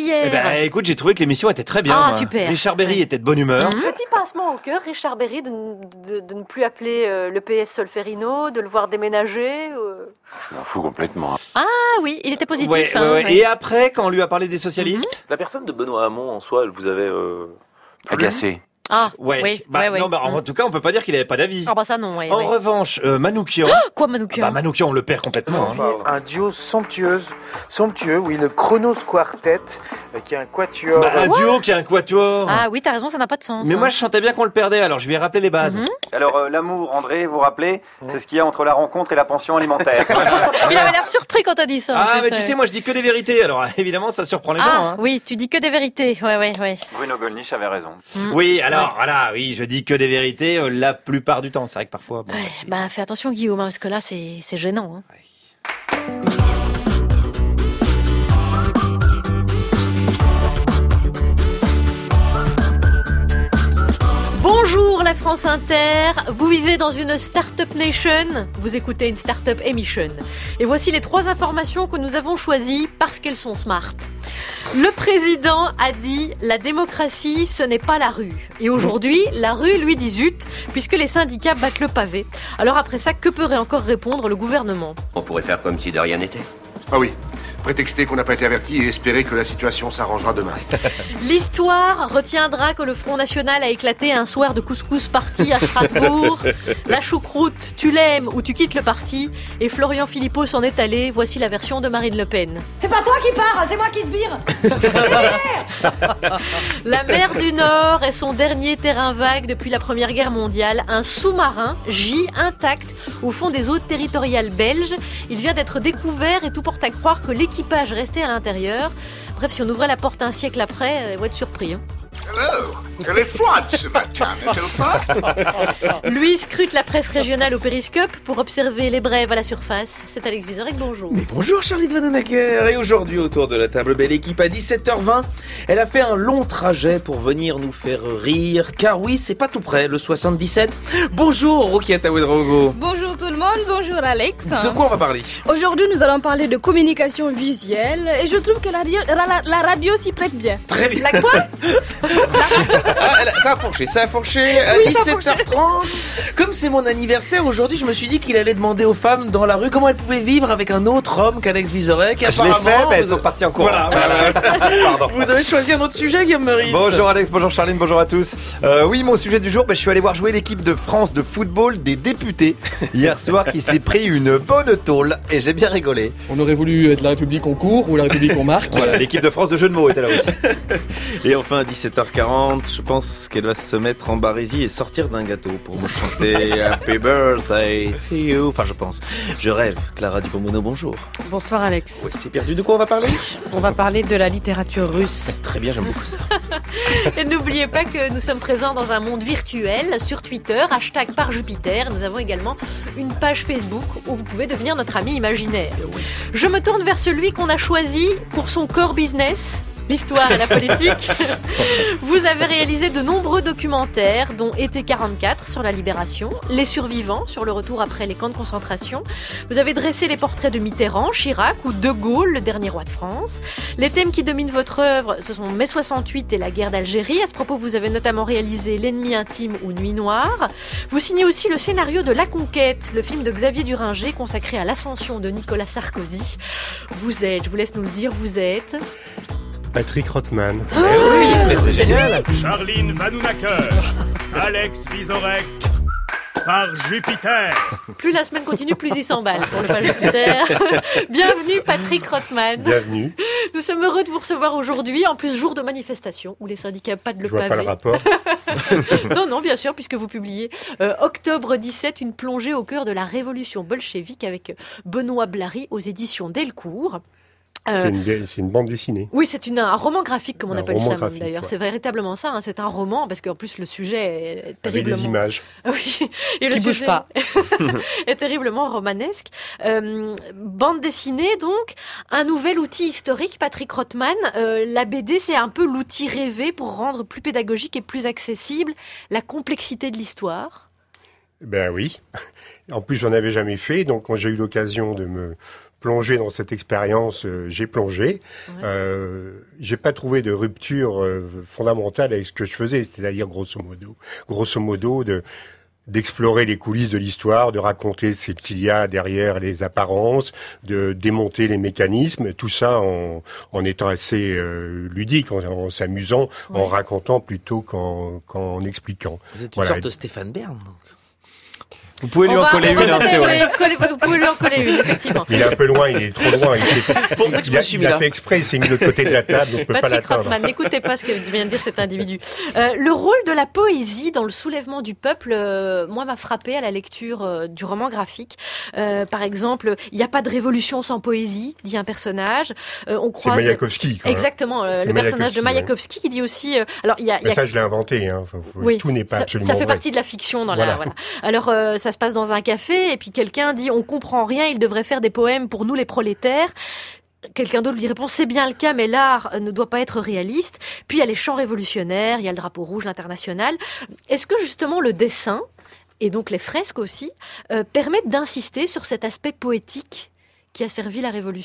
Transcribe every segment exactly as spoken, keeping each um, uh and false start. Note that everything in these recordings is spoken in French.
hier? Eh ben, écoute, j'ai trouvé que l'émission était très bien. Ah, moi. super. Richard Berry était de bonne humeur. Mmh. Petit pincement au cœur, Richard Berry, de, de, de ne plus appeler euh, le P S Solferino, de le voir déménager. Euh... Je m'en fous complètement. Ah oui, il était positif. Ouais, hein, ouais, ouais. ouais. Et après, quand on lui a parlé des socialistes, La personne de Benoît Hamon, en soi, elle vous avait euh, agacé. Ah, ouais, oui, bah, ouais, ouais. non, bah, en Mmh. tout cas, on peut pas dire qu'il avait pas d'avis. Ah bah ça non, ouais. En ouais. revanche, euh, Manoukian, Quoi, Manoukian? bah, Manoukian, on le perd complètement. hein. Un duo somptueux, somptueux, oui, le Chronos Quartet, euh, qui est un quatuor. Bah, un duo qui a un quatuor. Ah oui, t'as raison, ça n'a pas de sens. Mais hein. moi, je sentais bien qu'on le perdait, alors je lui ai rappelé les bases. Mhm. Alors, euh, l'amour, André, vous vous rappelez, c'est ce qu'il y a entre la rencontre et la pension alimentaire. Il avait l'air surpris quand t'as dit ça. en Ah, plus, mais tu ouais. sais, moi, je dis que des vérités, alors évidemment, ça surprend les gens. Ah hein. oui, tu dis que des vérités. Ouais, ouais, ouais. Bruno Gollnisch avait raison. Mm. Oui, alors, voilà, oui, je dis que des vérités euh, la plupart du temps. C'est vrai que parfois... Bon, Ouais, bah, c'est- bah fais attention Guillaume, hein, parce que là c'est c'est gênant. Hein. Bonjour la France Inter, vous vivez dans une Startup Nation, vous écoutez une Startup Emission. Et voici les trois informations que nous avons choisies parce qu'elles sont smart. Le président a dit « La démocratie, ce n'est pas la rue ». Et aujourd'hui, la rue lui dit zut, puisque les syndicats battent le pavé. Alors après ça, que pourrait encore répondre le gouvernement ? On pourrait faire comme si de rien n'était. Ah oui, prétexter qu'on n'a pas été averti et espérer que la situation s'arrangera demain. L'histoire retiendra que le Front National a éclaté un soir de couscous party à Strasbourg. La choucroute, tu l'aimes ou tu quittes le parti. Et Florian Philippot s'en est allé. Voici la version de Marine Le Pen. C'est pas toi qui pars, c'est moi qui te vire. La mer du Nord est son dernier terrain vague depuis la Première Guerre mondiale. Un sous-marin gît intact au fond des eaux territoriales belges. Il vient d'être découvert et tout porte à croire que l'équipage restait à l'intérieur. Bref, si on ouvrait la porte un siècle après, on va être surpris. Hein. Hello, elle est froide ce matin, n'est-elle pas? Lui scrute la presse régionale au périscope pour observer les brèves à la surface. C'est Alex Vizorek, bonjour. Mais bonjour Charlie de Vanhoenacker. Et aujourd'hui, autour de la table, belle équipe à dix-sept heures vingt. Elle a fait un long trajet pour venir nous faire rire. Car oui, c'est pas tout près, le soixante-dix-sept. Bonjour Rokiata Ouedraogo. Bonjour tout le monde, bonjour Alex. De quoi on va parler? Aujourd'hui, nous allons parler de communication visuelle et je trouve que la, radio- la, la radio s'y prête bien. Très bien. La quoi? Ah, elle a- ça a fourché, ça a fourché à Oui, ça a dix-sept heures trente. Comme c'est mon anniversaire aujourd'hui, je me suis dit qu'il allait demander aux femmes dans la rue comment elles pouvaient vivre avec un autre homme qu'Alex Vizorek. Je l'ai fait, mais elles sont parties en courant. Voilà, voilà. Pardon. Vous avez choisi un autre sujet, Guillaume Meurice. Bonjour Alex, bonjour Charline, bonjour à tous. Euh, oui, mon sujet du jour, bah, je suis allé voir jouer l'équipe de France de football des députés hier soir qui s'est pris une bonne tôle et j'ai bien rigolé. On aurait voulu être la République en court ou la République en marque. Voilà, l'équipe de France de jeux de mots était là aussi. Et enfin, à dix-sept heures quarante, je pense qu'elle va se mettre en barésie et sortir d'un gâteau pour me chanter Happy Birthday to you. Enfin, je pense. Je rêve. Clara Dupont-Mono, bonjour. Bonsoir Alex. Oui, c'est perdu. De quoi on va parler? On va parler de la littérature russe. Très bien, j'aime beaucoup ça. Et n'oubliez pas que nous sommes présents dans un monde virtuel sur Twitter, hashtag par Jupiter. Nous avons également une page Facebook où vous pouvez devenir notre ami imaginaire. Je me tourne vers celui qu'on a choisi pour son core business, l'histoire et la politique. Vous avez réalisé de nombreux documentaires, dont Été quarante-quatre sur la libération, Les survivants sur le retour après les camps de concentration. Vous avez dressé les portraits de Mitterrand, Chirac ou De Gaulle, le dernier roi de France. Les thèmes qui dominent votre œuvre, ce sont mai soixante-huit et la guerre d'Algérie. À ce propos, vous avez notamment réalisé L'ennemi intime ou Nuit noire. Vous signez aussi le scénario de La Conquête, le film de Xavier Duringer consacré à l'ascension de Nicolas Sarkozy. Vous êtes, je vous laisse nous le dire, vous êtes... Patrick Rothman. Oh, oui, mais c'est génial. Charline Vanhoenacker, Alex Vizorek, par Jupiter. Plus la semaine continue, plus il s'emballe pour le page Jupiter. Bienvenue Patrick Rothman. Bienvenue. Nous sommes heureux de vous recevoir aujourd'hui, en plus jour de manifestation, où les syndicats pas de le Je vois pavé. pas le rapport. Non, non, bien sûr, puisque vous publiez euh, octobre dix-sept, une plongée au cœur de la révolution bolchevique avec Benoît Blary aux éditions Delcourt. Euh, c'est, une, c'est une bande dessinée. Oui, c'est une, un roman graphique, comme on un appelle ça graphique, d'ailleurs. ouais. C'est véritablement ça, hein, c'est un roman, parce qu'en plus le sujet est terriblement... Avec des images. Oui, et Qui le bouge sujet pas. est terriblement romanesque. Euh, bande dessinée, donc, un nouvel outil historique, Patrick Rothman. Euh, la B D, c'est un peu l'outil rêvé pour rendre plus pédagogique et plus accessible la complexité de l'histoire. Ben oui. En plus, j'en avais jamais fait, donc quand j'ai eu l'occasion de me plonger dans cette expérience, euh, j'ai plongé. Ouais. Euh, j'ai pas trouvé de rupture euh, fondamentale avec ce que je faisais, c'est-à-dire grosso modo, grosso modo de d'explorer les coulisses de l'histoire, de raconter ce qu'il y a derrière les apparences, de démonter les mécanismes, tout ça en, en étant assez euh, ludique, en, en s'amusant, ouais. en racontant plutôt qu'en, qu'en expliquant. Vous êtes une voilà. sorte de Stéphane Bern, donc. Vous pouvez lui on en va, coller une, hein, c'est vrai. Vous pouvez lui en coller une, effectivement. Il est un peu loin, il est trop loin. Il, c'est pour ça que je me suis mis il a là. fait exprès, il s'est mis de l'autre côté de la table, on ne peut pas Patrick l'atteindre. Rothman, n'écoutez pas ce que vient de dire cet individu. Euh, le rôle de la poésie dans le soulèvement du peuple, euh, moi, m'a frappé à la lecture euh, du roman graphique. Euh, par exemple, il n'y a pas de révolution sans poésie, dit un personnage. Euh, on croise... C'est Mayakovsky. Quand Exactement, euh, le personnage de Mayakovsky ouais. qui dit aussi... Euh, alors, il y a, Mais y a... ça, je l'ai inventé. Hein. Enfin, oui, tout n'est pas ça, absolument Ça fait vrai. partie de la fiction. Dans voilà. la, voilà. Alors, euh, ça se passe dans un café. Et puis quelqu'un dit on comprend rien, il devrait faire des poèmes pour nous les prolétaires. Quelqu'un d'autre lui répond c'est bien le cas, mais l'art ne doit pas être réaliste. Puis il y a les chants révolutionnaires, il y a le drapeau rouge, l'international. Est-ce que justement le dessin et donc les fresques aussi euh, permettent d'insister sur cet aspect poétique qui a servi la Révolution ?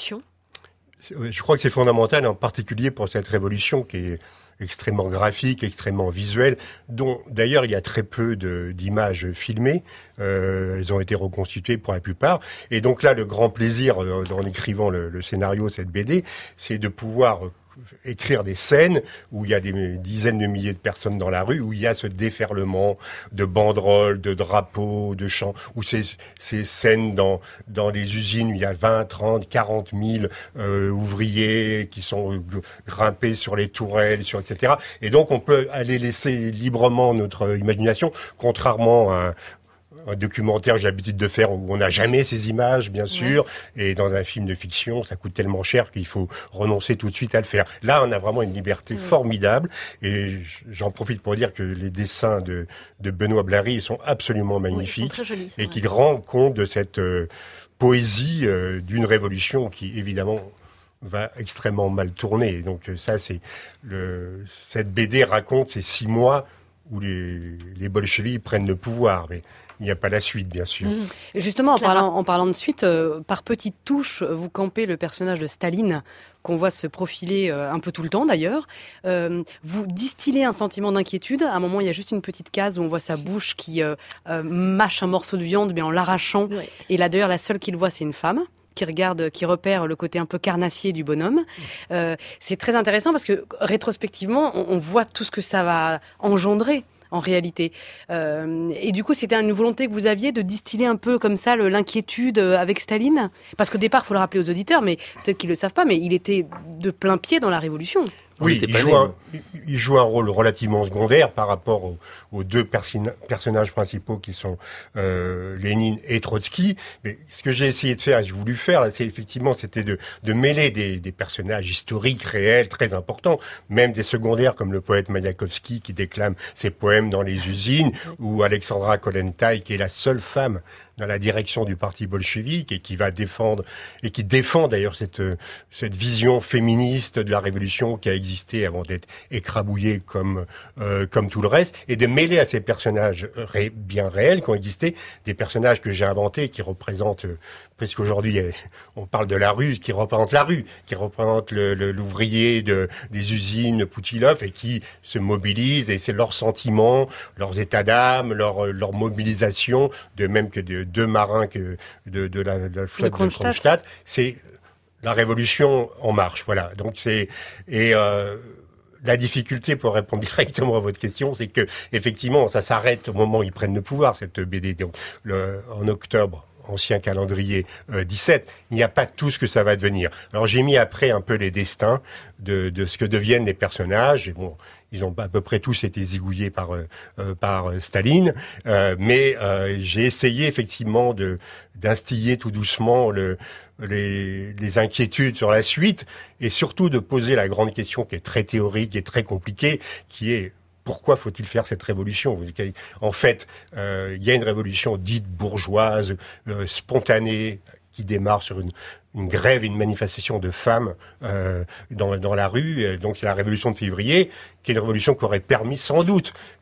Je crois que c'est fondamental, en particulier pour cette révolution qui est extrêmement graphique, extrêmement visuelle, dont d'ailleurs il y a très peu de, d'images filmées. Euh, elles ont été reconstituées pour la plupart. Et donc là, le grand plaisir en, en écrivant le, le scénario de cette B D, c'est de pouvoir écrire des scènes où il y a des dizaines de milliers de personnes dans la rue, où il y a ce déferlement de banderoles, de drapeaux, de chants, où ces, ces scènes dans, dans les usines où il y a vingt, trente, quarante mille euh, ouvriers qui sont grimpés sur les tourelles, sur et cetera. Et donc on peut aller laisser librement notre imagination, contrairement à un documentaire que j'ai l'habitude de faire où on n'a jamais ces images, bien sûr, ouais. et dans un film de fiction, ça coûte tellement cher qu'il faut renoncer tout de suite à le faire. Là, on a vraiment une liberté ouais. formidable, et j'en profite pour dire que les dessins de, de Benoît Blary sont absolument magnifiques, oui, ils sont très jolis, et qui rendent compte de cette euh, poésie euh, d'une révolution qui, évidemment, va extrêmement mal tourner. Donc ça, c'est le, cette B D raconte ces six mois où les, les bolcheviks prennent le pouvoir, mais il n'y a pas la suite, bien sûr. Mmh. Justement, en parlant, en parlant de suite, euh, par petites touches, vous campez le personnage de Staline, qu'on voit se profiler euh, un peu tout le temps d'ailleurs. Euh, vous distillez un sentiment d'inquiétude. À un moment, il y a juste une petite case où on voit sa bouche qui euh, euh, mâche un morceau de viande, mais en l'arrachant. Ouais. Et là, d'ailleurs, la seule qu'il voit, c'est une femme qui regarde, qui repère le côté un peu carnassier du bonhomme. Euh, c'est très intéressant parce que rétrospectivement, on, on voit tout ce que ça va engendrer en réalité. Euh, et du coup, c'était une volonté que vous aviez de distiller un peu comme ça le, l'inquiétude avec Staline ? Parce qu'au départ, il faut le rappeler aux auditeurs, mais peut-être qu'ils ne le savent pas, mais il était de plein pied dans la Révolution. Oui, il joue, un, il joue un rôle relativement secondaire par rapport aux, aux deux persin- personnages principaux qui sont euh, Lénine et Trotsky. Mais ce que j'ai essayé de faire, et j'ai voulu faire, là, c'est effectivement, c'était de, de mêler des, des personnages historiques, réels, très importants, même des secondaires comme le poète Mayakovsky qui déclame ses poèmes dans les usines, ou Alexandra Kollontai qui est la seule femme dans la direction du parti bolchevique et qui va défendre, et qui défend d'ailleurs cette, cette vision féministe de la révolution qui a existé avant d'être écrabouillée comme, euh, comme tout le reste, et de mêler à ces personnages ré, bien réels qui ont existé, des personnages que j'ai inventés qui représentent, euh, presque aujourd'hui, on parle de la rue, qui représente la rue, qui représente le, le, l'ouvrier de, des usines Poutilov et qui se mobilise, et c'est leurs sentiments, leurs états d'âme, leur, leur mobilisation, de même que de deux marins que de, de, la, de la flotte de Kronstadt. de Kronstadt, c'est la révolution en marche, voilà. Donc c'est et euh, la difficulté, pour répondre directement à votre question, c'est que effectivement, ça s'arrête au moment où ils prennent le pouvoir, cette B D. Donc le, en octobre, ancien calendrier euh, dix-sept, il n'y a pas tout ce que ça va devenir. Alors j'ai mis après un peu les destins de, de ce que deviennent les personnages. Et bon, ils ont à peu près tous été zigouillés par euh, par Staline, euh, mais euh, j'ai essayé effectivement de d'instiller tout doucement le, les, les inquiétudes sur la suite, et surtout de poser la grande question qui est très théorique et très compliquée, qui est: pourquoi faut-il faire cette révolution ? En fait, euh, il y a une révolution dite bourgeoise, euh, spontanée, qui démarre sur une, une grève, une manifestation de femmes euh, dans, dans la rue. Donc c'est la révolution de février, qui est une révolution qui aurait permis sans doute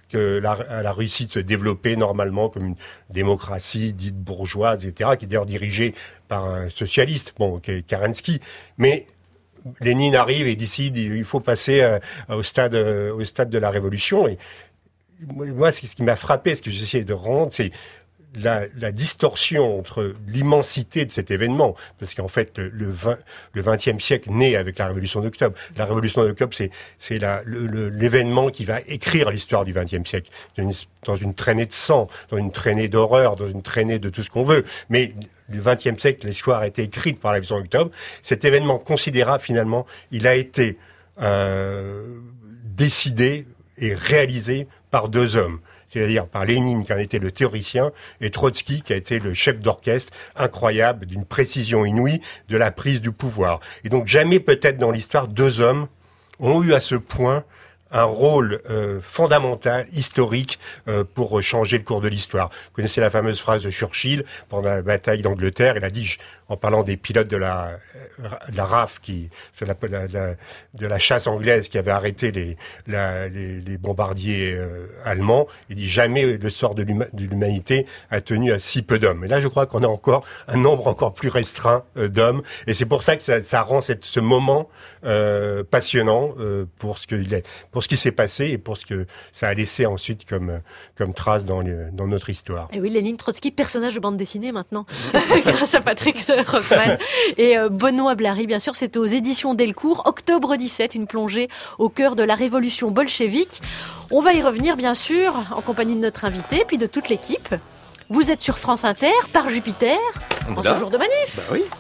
que la, à la Russie de se développer normalement comme une démocratie dite bourgeoise, et cetera, qui est d'ailleurs dirigée par un socialiste, bon, qui est Kerensky. Mais Lénine arrive et décide il faut passer euh, au stade euh, au stade de la révolution. Et moi, ce qui m'a frappé, ce que j'essayais de rendre, c'est La, la distorsion entre l'immensité de cet événement, parce qu'en fait le, le, vingt, le vingtième siècle naît avec la Révolution d'octobre. La Révolution d'octobre, c'est, c'est la, le, le, l'événement qui va écrire l'histoire du vingtième siècle, dans une, dans une traînée de sang, dans une traînée d'horreur, dans une traînée de tout ce qu'on veut. Mais le vingtième siècle, l'histoire a été écrite par la Révolution d'octobre. Cet événement considérable, finalement, il a été euh, décidé et réalisé par deux hommes. C'est-à-dire par Lénine, qui en était le théoricien, et Trotsky, qui a été le chef d'orchestre incroyable, d'une précision inouïe, de la prise du pouvoir. Et donc jamais peut-être dans l'histoire, deux hommes ont eu à ce point un rôle euh, fondamental, historique, euh, pour changer le cours de l'histoire. Vous connaissez la fameuse phrase de Churchill pendant la bataille d'Angleterre. Il a dit, en parlant des pilotes de la, de la R A F, qui, de la, la, la, de la chasse anglaise qui avait arrêté les, la, les, les bombardiers euh, allemands, il dit jamais le sort de, l'huma, de l'humanité a tenu à si peu d'hommes. Et là, je crois qu'on a encore un nombre encore plus restreint euh, d'hommes. Et c'est pour ça que ça, ça rend cette, ce moment euh, passionnant euh, pour ce qu'il est. Pour ce qui s'est passé et pour ce que ça a laissé ensuite comme, comme trace dans, les, dans notre histoire. Et oui, Lénine, Trotsky, personnage de bande dessinée maintenant, grâce à Patrick Hoffman. Et euh, Benoît Blary, bien sûr, c'est aux éditions Delcourt, octobre dix-sept, une plongée au cœur de la révolution bolchevique. On va y revenir, bien sûr, en compagnie de notre invité, puis de toute l'équipe. Vous êtes sur France Inter, par Jupiter, en ce jour de manif. Bah oui.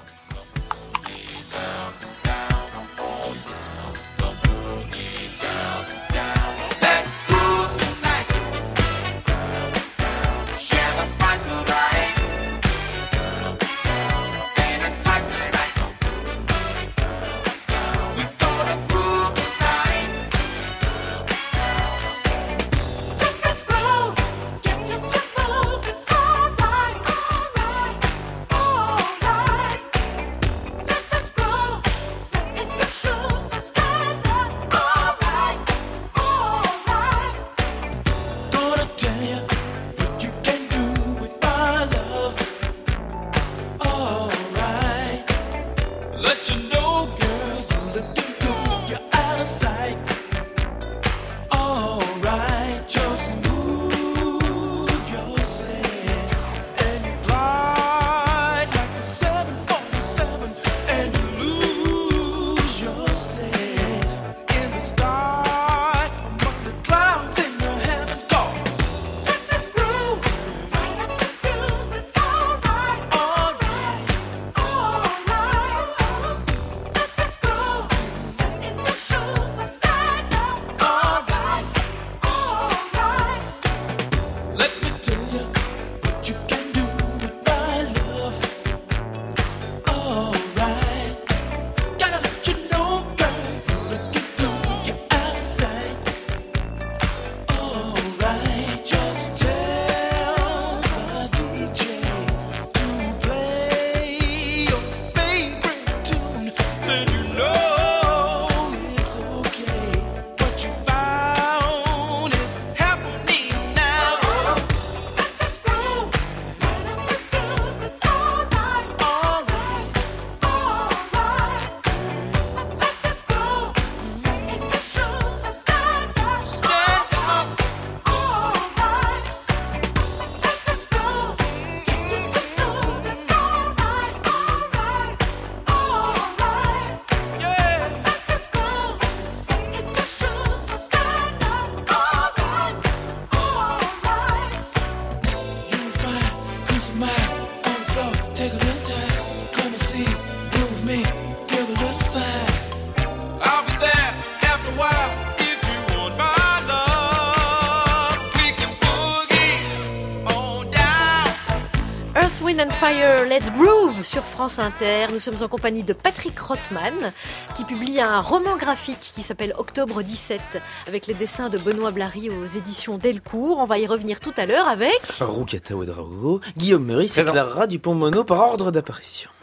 and Fire, Let's Groove sur France Inter. Nous sommes en compagnie de Patrick Rothman qui publie un roman graphique qui s'appelle Octobre dix-sept avec les dessins de Benoît Blary aux éditions Delcourt. On va y revenir tout à l'heure avec... Roucata Ouedraogo, Guillaume Meurice et Clara Dupont-Mono par ordre d'apparition.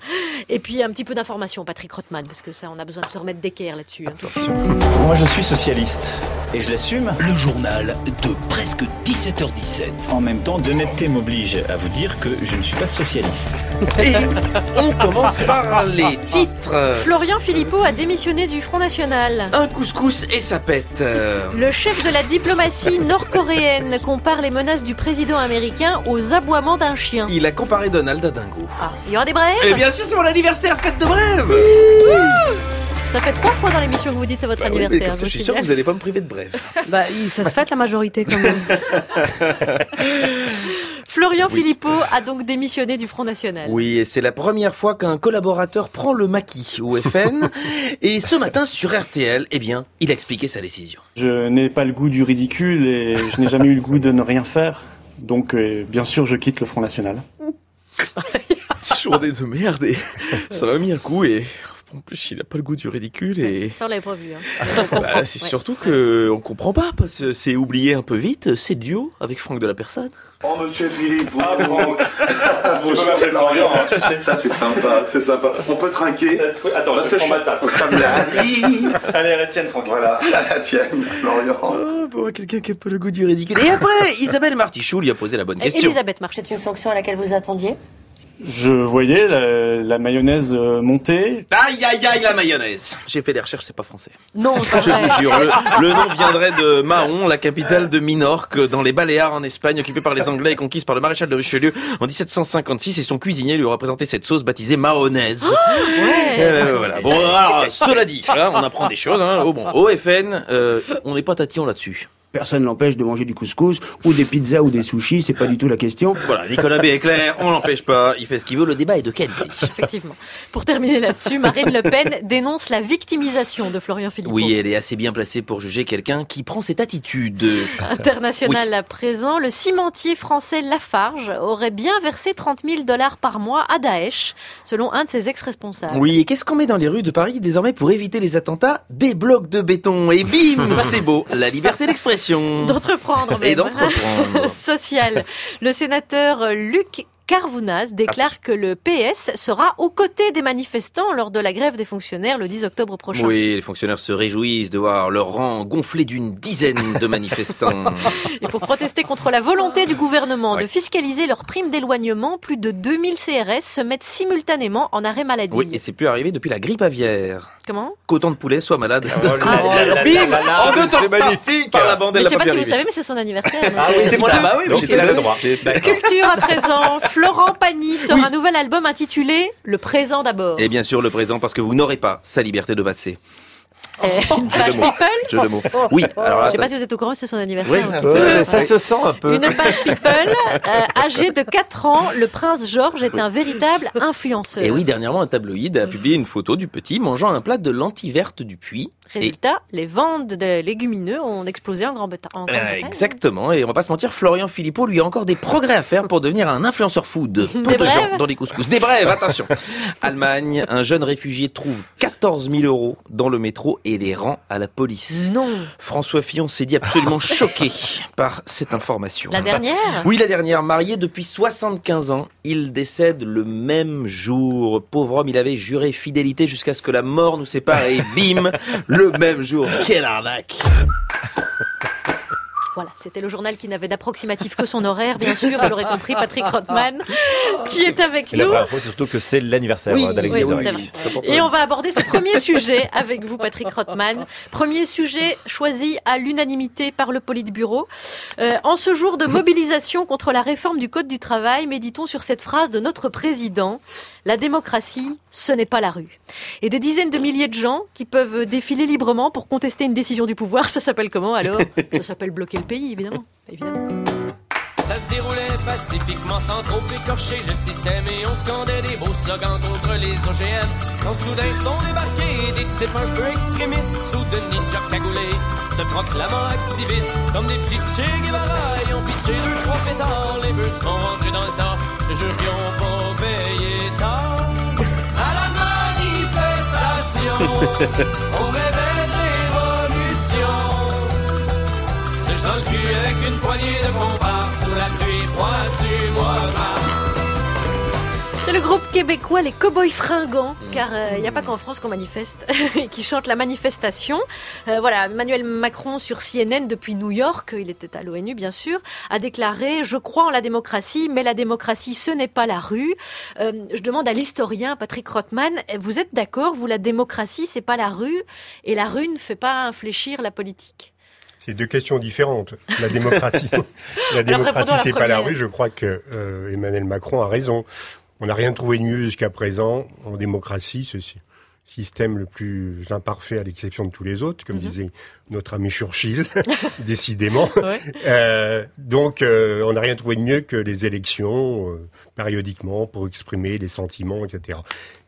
Et puis un petit peu d'information, Patrick Rothman, parce que ça, on a besoin de se remettre d'équerre là-dessus. Hein. Moi, je suis socialiste. Et je l'assume. Le journal de presque dix-sept heures dix-sept. En même temps, d'honnêteté m'oblige à vous dire que je ne suis pas socialiste. Et on commence par les titres. Florian Philippot a démissionné du Front National. Un couscous et ça pète. Le chef de la diplomatie nord-coréenne compare les menaces du président américain aux aboiements d'un chien. Il a comparé Donald à Dingo. Ah, il y aura des brèves ? Et bien sûr, c'est mon anniversaire, fête de brèves. Ça fait trois fois dans l'émission que vous dites c'est votre bah oui, anniversaire. Mais comme ça, je suis sûr que vous n'allez pas me priver de brèves. Bah, ça se fête la majorité quand même. Florian oui. Philippot a donc démissionné du Front National. Oui, et c'est la première fois qu'un collaborateur prend le maquis au F N. Et ce matin sur R T L, eh bien, il a expliqué sa décision. Je n'ai pas le goût du ridicule et je n'ai jamais eu le goût de ne rien faire. Donc, euh, bien sûr, je quitte le Front National. Journée de merde et ça m'a mis un coup et... En plus, il n'a pas le goût du ridicule et... Ça, on l'avait pas vu. Hein. bah, c'est ouais. surtout qu'on comprend pas, parce que c'est oublié un peu vite, c'est duo avec Franck de la Personne. Oh, monsieur Philippe, ah, Franck. Bonjour, Florian. Ça, c'est sympa, c'est sympa. On peut trinquer. Attends, parce je que je ma tasse. Allez, la tienne, Franck. Voilà, la tienne, Florian. Oh, pour quelqu'un qui a pas le goût du ridicule. Et après, Isabelle Martichoux lui a posé la bonne question. Elisabeth Martichoux. C'est une sanction à laquelle vous attendiez ? Je voyais la, la mayonnaise monter. Aïe aïe aïe la mayonnaise. J'ai fait des recherches, c'est pas français. Non, c'est je vrai. vous jure, le, le nom viendrait de Mahon, la capitale de Minorque, dans les Baléares en Espagne, occupée par les Anglais et conquise par le maréchal de Richelieu en dix-sept cent cinquante-six. Et son cuisinier lui a représenté cette sauce baptisée mahonnaise. Oh, ouais. Euh, voilà. Bon, alors, cela dit, hein, on apprend des choses. Hein. Oh, bon, au F N, euh, on n'est pas tatillon là-dessus. Personne n'empêche de manger du couscous ou des pizzas ou des sushis, c'est pas du tout la question. Voilà, Nicolas B est clair, on l'empêche pas, il fait ce qu'il veut, le débat est de qualité. Effectivement. Pour terminer là-dessus, Marine Le Pen dénonce la victimisation de Florian Philippot. Oui, elle est assez bien placée pour juger quelqu'un qui prend cette attitude. International oui. à présent, le cimentier français Lafarge aurait bien versé trente mille dollars par mois à Daesh, selon un de ses ex-responsables. Oui, et qu'est-ce qu'on met dans les rues de Paris désormais pour éviter les attentats ? Des blocs de béton. Et bim, c'est beau, la liberté d'expression. D'entreprendre même. Et d'entreprendre. Social. Le sénateur Luc Carvounas déclare ah, que le P S sera aux côtés des manifestants lors de la grève des fonctionnaires le dix octobre prochain. Oui, les fonctionnaires se réjouissent de voir leur rang gonflé d'une dizaine de manifestants. Et pour protester contre la volonté du gouvernement ouais. de fiscaliser leurs primes d'éloignement, plus de deux mille C R S se mettent simultanément en arrêt maladie. Oui, et c'est plus arrivé depuis la grippe aviaire. Comment ? Qu'autant de poulets soient malades. Ah, ah, bim, en deux temps, c'est magnifique. Par la bande, mais elle je sais pas pas si arriver. vous savez, mais c'est son anniversaire. Ah oui, c'est ça. Bah oui, donc il a le droit. Culture à présent. Florent Pagny sort oui. un nouvel album intitulé Le présent d'abord. Et bien sûr le présent parce que vous n'aurez pas sa liberté de passer. Euh, une page People. Je le mot. Oui. Alors là, je sais pas si vous êtes au courant, c'est son anniversaire. Oui, ça, ouais, ça se sent un peu. Une page People. Euh, âgé de quatre ans, le prince George est un véritable influenceur. Et oui, dernièrement, un tabloïd a publié une photo du petit mangeant un plat de lentilles vertes du Puy. Résultat, et... les ventes de légumineux ont explosé en Grande-Bretagne. Euh, exactement. Et on va pas se mentir, Florian Philippot lui a encore des progrès à faire pour devenir un influenceur food. Peu des de brèves gens dans les couscous. Des brèves, attention. Allemagne, un jeune réfugié trouve quatorze mille euros dans le métro et les rend à la police. Non. François Fillon s'est dit absolument choqué par cette information. La dernière ? Oui, la dernière. Marié depuis soixante-quinze ans, il décède le même jour. Pauvre homme, il avait juré fidélité jusqu'à ce que la mort nous sépare et bim, le même jour. Quelle arnaque! Voilà, c'était le journal qui n'avait d'approximatif que son horaire, bien sûr, vous l'aurez compris, Patrick Rothman, qui est avec Et nous. La première fois, c'est surtout que c'est l'anniversaire Oui, d'Alex oui, Vizorek. c'est vrai. Et on va aborder ce premier sujet avec vous, Patrick Rothman. Premier sujet choisi à l'unanimité par le Politburo. Euh, en ce jour de mobilisation contre la réforme du Code du travail, méditons sur cette phrase de notre président. La démocratie, ce n'est pas la rue. Et des dizaines de milliers de gens qui peuvent défiler librement pour contester une décision du pouvoir, ça s'appelle comment alors ? Ça s'appelle bloquer le pays, évidemment. évidemment. Ça se déroulait pacifiquement sans trop écorcher le système et on scandait des beaux slogans contre les O G M. Quand soudain sont débarqués des types un peu extrémistes sous de ninjas cagoulés, se proclamant activistes comme des petits Che Guevara. Ils ont pitché deux, trois pétards, les bœufs sont rentrés dans le tas. Je te jure qu'ils ont pas payé tard. À la manifestation, on rêvait de révolution. Se jetant le cul avec une poignée de comparses sous la pluie froide du mois de mars. C'est le groupe québécois Les Cowboys Fringants, car il euh, n'y a pas qu'en France qu'on manifeste et qui chante la manifestation. Euh, voilà, Emmanuel Macron sur C N N depuis New York, il était à l'ONU bien sûr, a déclaré « Je crois en la démocratie, mais la démocratie ce n'est pas la rue euh, ». Je demande à l'historien Patrick Rothman, vous êtes d'accord, vous, la démocratie c'est pas la rue et la rue ne fait pas infléchir la politique ? C'est deux questions différentes. La démocratie, la démocratie, c'est pas la rue. Je crois que euh, Emmanuel Macron a raison. On n'a rien trouvé de mieux jusqu'à présent en démocratie, ce système le plus imparfait à l'exception de tous les autres, comme mm-hmm. disait notre ami Churchill, décidément. Ouais. Euh, donc, euh, on n'a rien trouvé de mieux que les élections euh, périodiquement pour exprimer les sentiments, et cetera.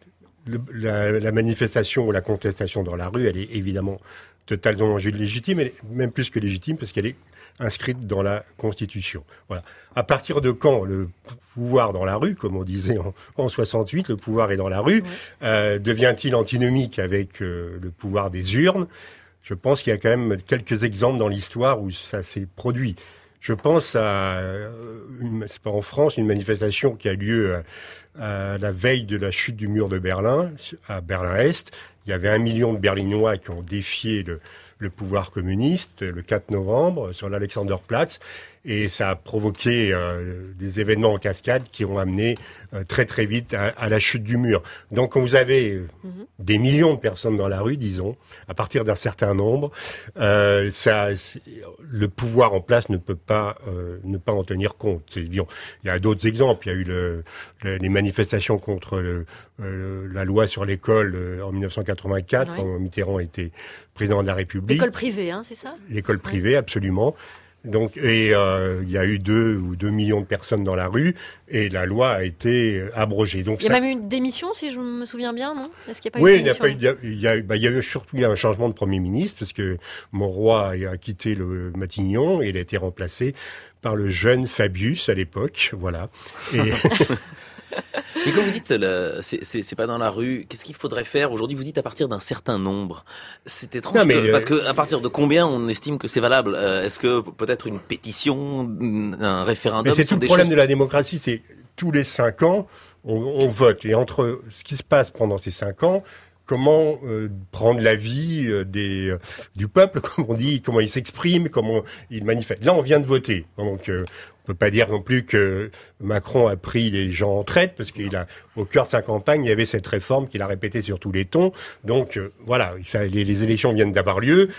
Le, la, la manifestation ou la contestation dans la rue, elle est évidemment totalement légitime, et même plus que légitime, parce qu'elle est inscrite dans la Constitution. Voilà. À partir de quand le pouvoir dans la rue, comme on disait en, en soixante-huit, le pouvoir est dans la rue, ouais. euh, devient-il antinomique avec euh, le pouvoir des urnes ? Je pense qu'il y a quand même quelques exemples dans l'histoire où ça s'est produit. Je pense à, une, c'est pas en France, une manifestation qui a lieu à, à la veille de la chute du mur de Berlin, à Berlin-Est. Il y avait un million de Berlinois qui ont défié le, le pouvoir communiste le quatre novembre sur l'Alexanderplatz. Et ça a provoqué euh, des événements en cascade qui ont amené euh, très très vite à, à la chute du mur. Donc quand vous avez euh, mm-hmm. des millions de personnes dans la rue, disons, à partir d'un certain nombre, euh, ça, le pouvoir en place ne peut pas euh, ne pas en tenir compte. C'est évident. Il y a d'autres exemples. Il y a eu le, le, les manifestations contre le, euh, la loi sur l'école euh, en dix-neuf cent quatre-vingt-quatre, ouais. quand Mitterrand était président de la République. L'école privée, hein, c'est ça ? L'école privée, ouais. absolument. Donc, et euh, il y a eu deux ou deux millions de personnes dans la rue, et la loi a été abrogée. Donc, il y a ça... même eu une démission, si je me souviens bien, non ? Est-ce qu'il n'y a pas oui, eu de démission ? Oui, il y a, il y a, bah, il y a eu surtout il y a un changement de Premier ministre, parce que Monroy a quitté le Matignon, et il a été remplacé par le jeune Fabius à l'époque, voilà. Et... Mais quand vous dites le, c'est, c'est, c'est pas dans la rue, qu'est-ce qu'il faudrait faire aujourd'hui ? Vous dites à partir d'un certain nombre. C'est étrange non, mais que, euh... parce que à partir de combien on estime que c'est valable ? euh, Est-ce que peut-être une pétition, un référendum ? Mais c'est tout le problème choses... de la démocratie, c'est tous les cinq ans on, on vote, et entre ce qui se passe pendant ces cinq ans, comment euh, prendre l'avis euh, des euh, du peuple, comme on dit, comment il s'exprime, comment il manifeste. Là, on vient de voter, donc euh, on peut pas dire non plus que Macron a pris les gens en traite, parce qu'il a, au cœur de sa campagne, il y avait cette réforme qu'il a répétée sur tous les tons. Donc euh, voilà, ça, les, les élections viennent d'avoir lieu.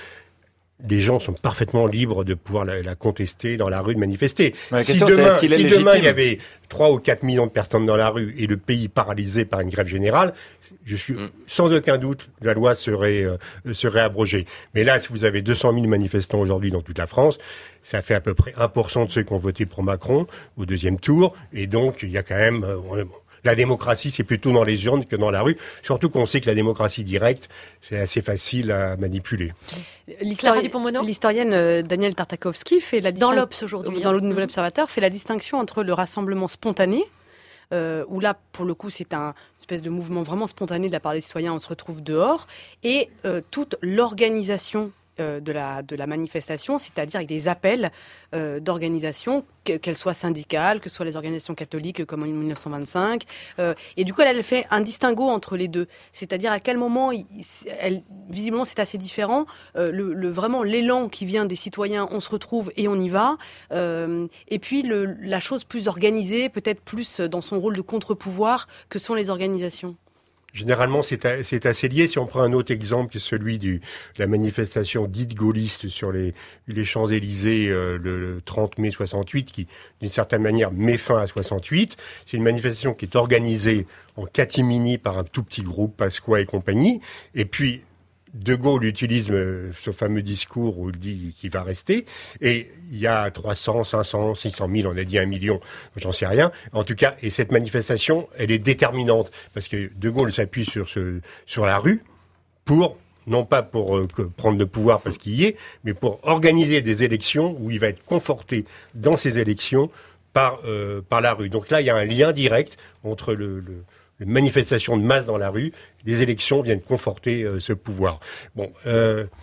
Les gens sont parfaitement libres de pouvoir la, la contester dans la rue, de manifester. La si question, demain, c'est, est-ce qu'il est si légitime ? demain il y avait trois ou quatre millions de personnes dans la rue et le pays paralysé par une grève générale, je suis mm. sans aucun doute la loi serait euh, serait abrogée. Mais là, si vous avez deux cent mille manifestants aujourd'hui dans toute la France, ça fait à peu près un pour cent de ceux qui ont voté pour Macron au deuxième tour, et donc il y a quand même euh, la démocratie, c'est plutôt dans les urnes que dans la rue. Surtout qu'on sait que la démocratie directe, c'est assez facile à manipuler. L'histori- L'historienne euh, Danielle Tartakovsky fait la distinction... Dans l'Obs aujourd'hui. Dans le Nouvel Observateur, fait la distinction entre le rassemblement spontané, euh, où là, pour le coup, c'est un espèce de mouvement vraiment spontané de la part des citoyens, on se retrouve dehors, et euh, toute l'organisation de la, de la manifestation, c'est-à-dire avec des appels euh, d'organisations, que, qu'elles soient syndicales, que ce soit les organisations catholiques comme en dix-neuf cent vingt-cinq. Euh, et du coup, elle, elle fait un distinguo entre les deux. C'est-à-dire à quel moment, il, elle, visiblement, c'est assez différent. Euh, le, le, vraiment, l'élan qui vient des citoyens, on se retrouve et on y va. Euh, et puis, le, la chose plus organisée, peut-être plus dans son rôle de contre-pouvoir, que sont les organisations. Généralement, c'est, a, c'est assez lié. Si on prend un autre exemple, qui est celui du, de la manifestation dite gaulliste sur les, les Champs-Élysées euh, le, le trente mai soixante-huit, qui, d'une certaine manière, met fin à soixante-huit. C'est une manifestation qui est organisée en catimini par un tout petit groupe, Pasqua et compagnie. Et puis, De Gaulle utilise euh, ce fameux discours où il dit qu'il va rester, et il y a trois cents, cinq cents, six cent mille, on a dit un million, j'en sais rien. En tout cas, et cette manifestation, elle est déterminante, parce que De Gaulle s'appuie sur ce, sur la rue pour, non pas pour euh, prendre le pouvoir parce qu'il y est, mais pour organiser des élections où il va être conforté dans ces élections par, euh, par la rue. Donc là, il y a un lien direct entre le, le les manifestations de masse dans la rue, les élections viennent conforter euh, ce pouvoir. Bon, euh,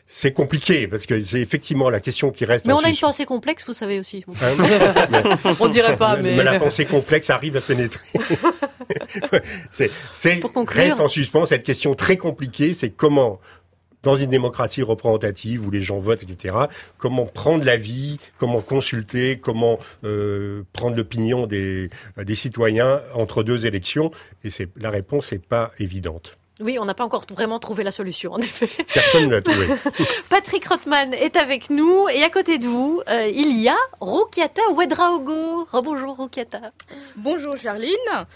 c'est compliqué parce que c'est effectivement la question qui reste. Mais en on a une suspens. pensée complexe, vous savez aussi. Hein, mais, on dirait pas, mais... mais la pensée complexe arrive à pénétrer. c'est, c'est reste en suspens cette question très compliquée, c'est comment, dans une démocratie représentative où les gens votent, et cetera, comment prendre l'avis, comment consulter, comment euh, prendre l'opinion des, des citoyens entre deux élections. Et c'est, la réponse n'est pas évidente. Oui, on n'a pas encore vraiment trouvé la solution, en effet. Personne ne l'a trouvé. Patrick Rothman est avec nous et à côté de vous, euh, il y a Roukiata Ouedraogo. Rebonjour Roukiata. Bonjour Charline.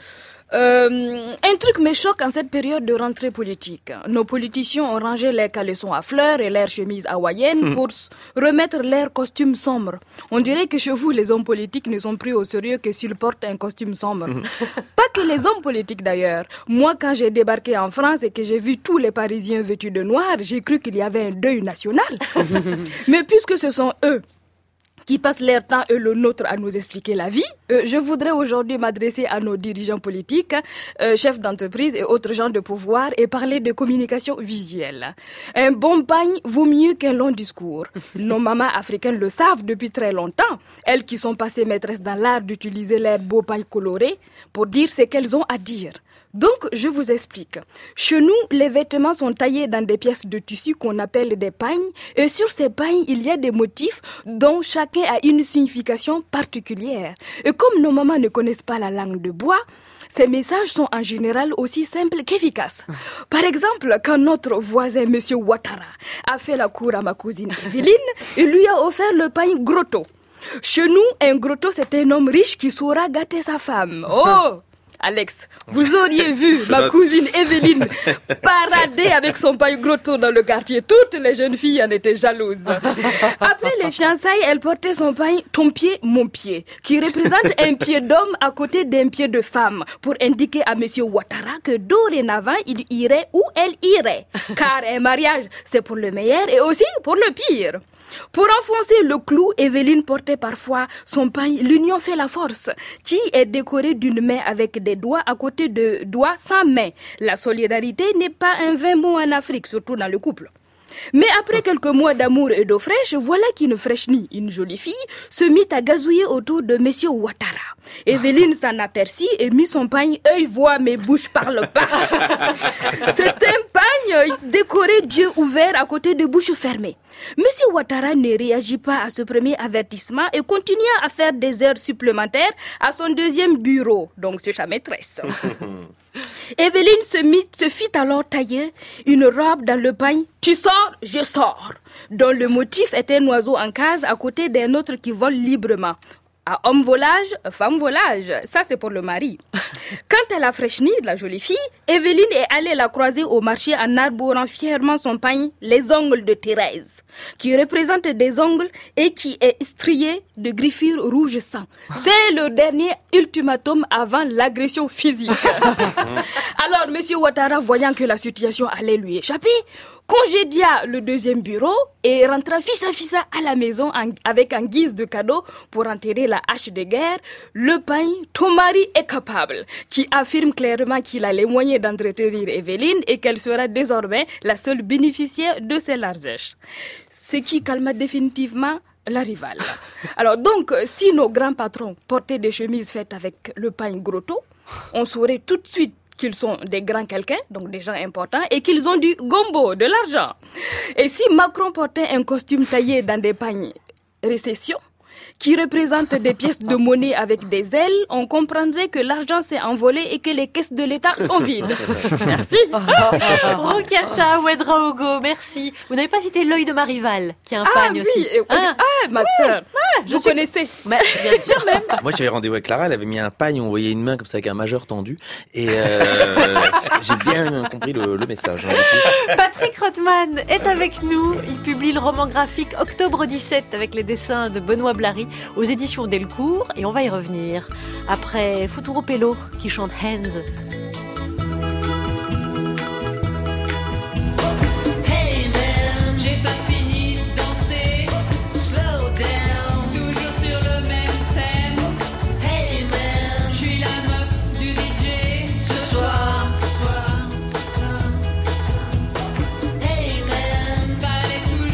Euh, un truc me choque en cette période de rentrée politique. Nos politiciens ont rangé leurs caleçons à fleurs et leurs chemises hawaïennes mmh. pour remettre leurs costumes sombres. On dirait que chez vous, les hommes politiques ne sont pris au sérieux que s'ils portent un costume sombre. Mmh. Pas que les hommes politiques d'ailleurs. Moi, quand j'ai débarqué en France et que j'ai vu tous les Parisiens vêtus de noir, j'ai cru qu'il y avait un deuil national. Mais puisque ce sont eux qui passent leur temps et le nôtre à nous expliquer la vie, euh, je voudrais aujourd'hui m'adresser à nos dirigeants politiques, euh, chefs d'entreprise et autres gens de pouvoir et parler de communication visuelle. Un bon pagne vaut mieux qu'un long discours. Nos mamans africaines le savent depuis très longtemps, elles qui sont passées maîtresses dans l'art d'utiliser leurs beaux pagnes colorés pour dire ce qu'elles ont à dire. Donc, je vous explique. Chez nous, les vêtements sont taillés dans des pièces de tissu qu'on appelle des pagnes. Et sur ces pagnes, il y a des motifs dont chacun a une signification particulière. Et comme nos mamans ne connaissent pas la langue de bois, ces messages sont en général aussi simples qu'efficaces. Par exemple, quand notre voisin, M. Ouattara, a fait la cour à ma cousine Evelyne, il lui a offert le pagne grotto. Chez nous, un grotto, c'est un homme riche qui saura gâter sa femme. Oh! Alex, vous auriez vu ma note. cousine Evelyne parader avec son paille grotto dans le quartier. Toutes les jeunes filles en étaient jalouses. Après les fiançailles, elle portait son paille « Ton pied, mon pied », qui représente un pied d'homme à côté d'un pied de femme, pour indiquer à Monsieur Ouattara que dorénavant, il irait où elle irait. Car un mariage, c'est pour le meilleur et aussi pour le pire. Pour enfoncer le clou, Evelyne portait parfois son pagne « L'union fait la force », qui est décoré d'une main avec des doigts à côté de doigts sans main. La solidarité n'est pas un vain mot en Afrique, surtout dans le couple. Mais après quelques mois d'amour et d'eau fraîche, voilà qu'une fraîche-nie, une jolie fille, se mit à gazouiller autour de Monsieur Ouattara. Evelyne s'en aperçut et mit son pagne « œil voit mais bouche parle pas ». C'est un pagne décoré d'yeux ouverts à côté de bouche fermée. Monsieur Ouattara ne réagit pas à ce premier avertissement et continua à faire des heures supplémentaires à son deuxième bureau, donc c'est sa maîtresse. Evelyne se, mit, se fit alors tailler une robe dans le pagne « Tu sors, je sors », dont le motif était un oiseau en case à côté d'un autre qui vole librement. À homme volage, femme volage, ça c'est pour le mari. Quand elle a fraîchni, la jolie fille, Evelyne est allée la croiser au marché en arborant fièrement son pagne « Les ongles de Thérèse », qui représente des ongles et qui est strié de griffures rouge sang. C'est le dernier ultimatum avant l'agression physique. Alors, M. Ouattara, voyant que la situation allait lui échapper, congédia le deuxième bureau et rentra fissa-fissa à la maison en, avec en guise de cadeau pour enterrer la hache de guerre, le pagne « Ton mari est capable » qui affirme clairement qu'il a les moyens d'entretenir Evelyne et qu'elle sera désormais la seule bénéficiaire de ses largesses. Ce qui calma définitivement la rivale. Alors donc, si nos grands patrons portaient des chemises faites avec le pagne grotto, on saurait tout de suite qu'ils sont des grands quelqu'un, donc des gens importants, et qu'ils ont du gombo, de l'argent. Et si Macron portait un costume taillé dans des pagnes récession, qui représentent des pièces de monnaie avec des ailes, on comprendrait que l'argent s'est envolé et que les caisses de l'État sont vides. Merci. Roukiata Ouedraogo, merci. Vous n'avez pas cité l'œil de ma rivale, qui a un ah, pagne oui. aussi. Ah, ah ma sœur. Ah, vous suis... connaissez. Mais, bien sûr même. Moi j'avais rendez-vous avec Clara, elle avait mis un pagne, on voyait une main comme ça avec un majeur tendu. Et euh, j'ai bien compris le, le message. Hein, Patrick Rothman est avec nous. Il publie le roman graphique Octobre dix-sept avec les dessins de Benoît Blary aux éditions Delcourt, et on va y revenir après Futuro Pello qui chante Hands. Fallait toujours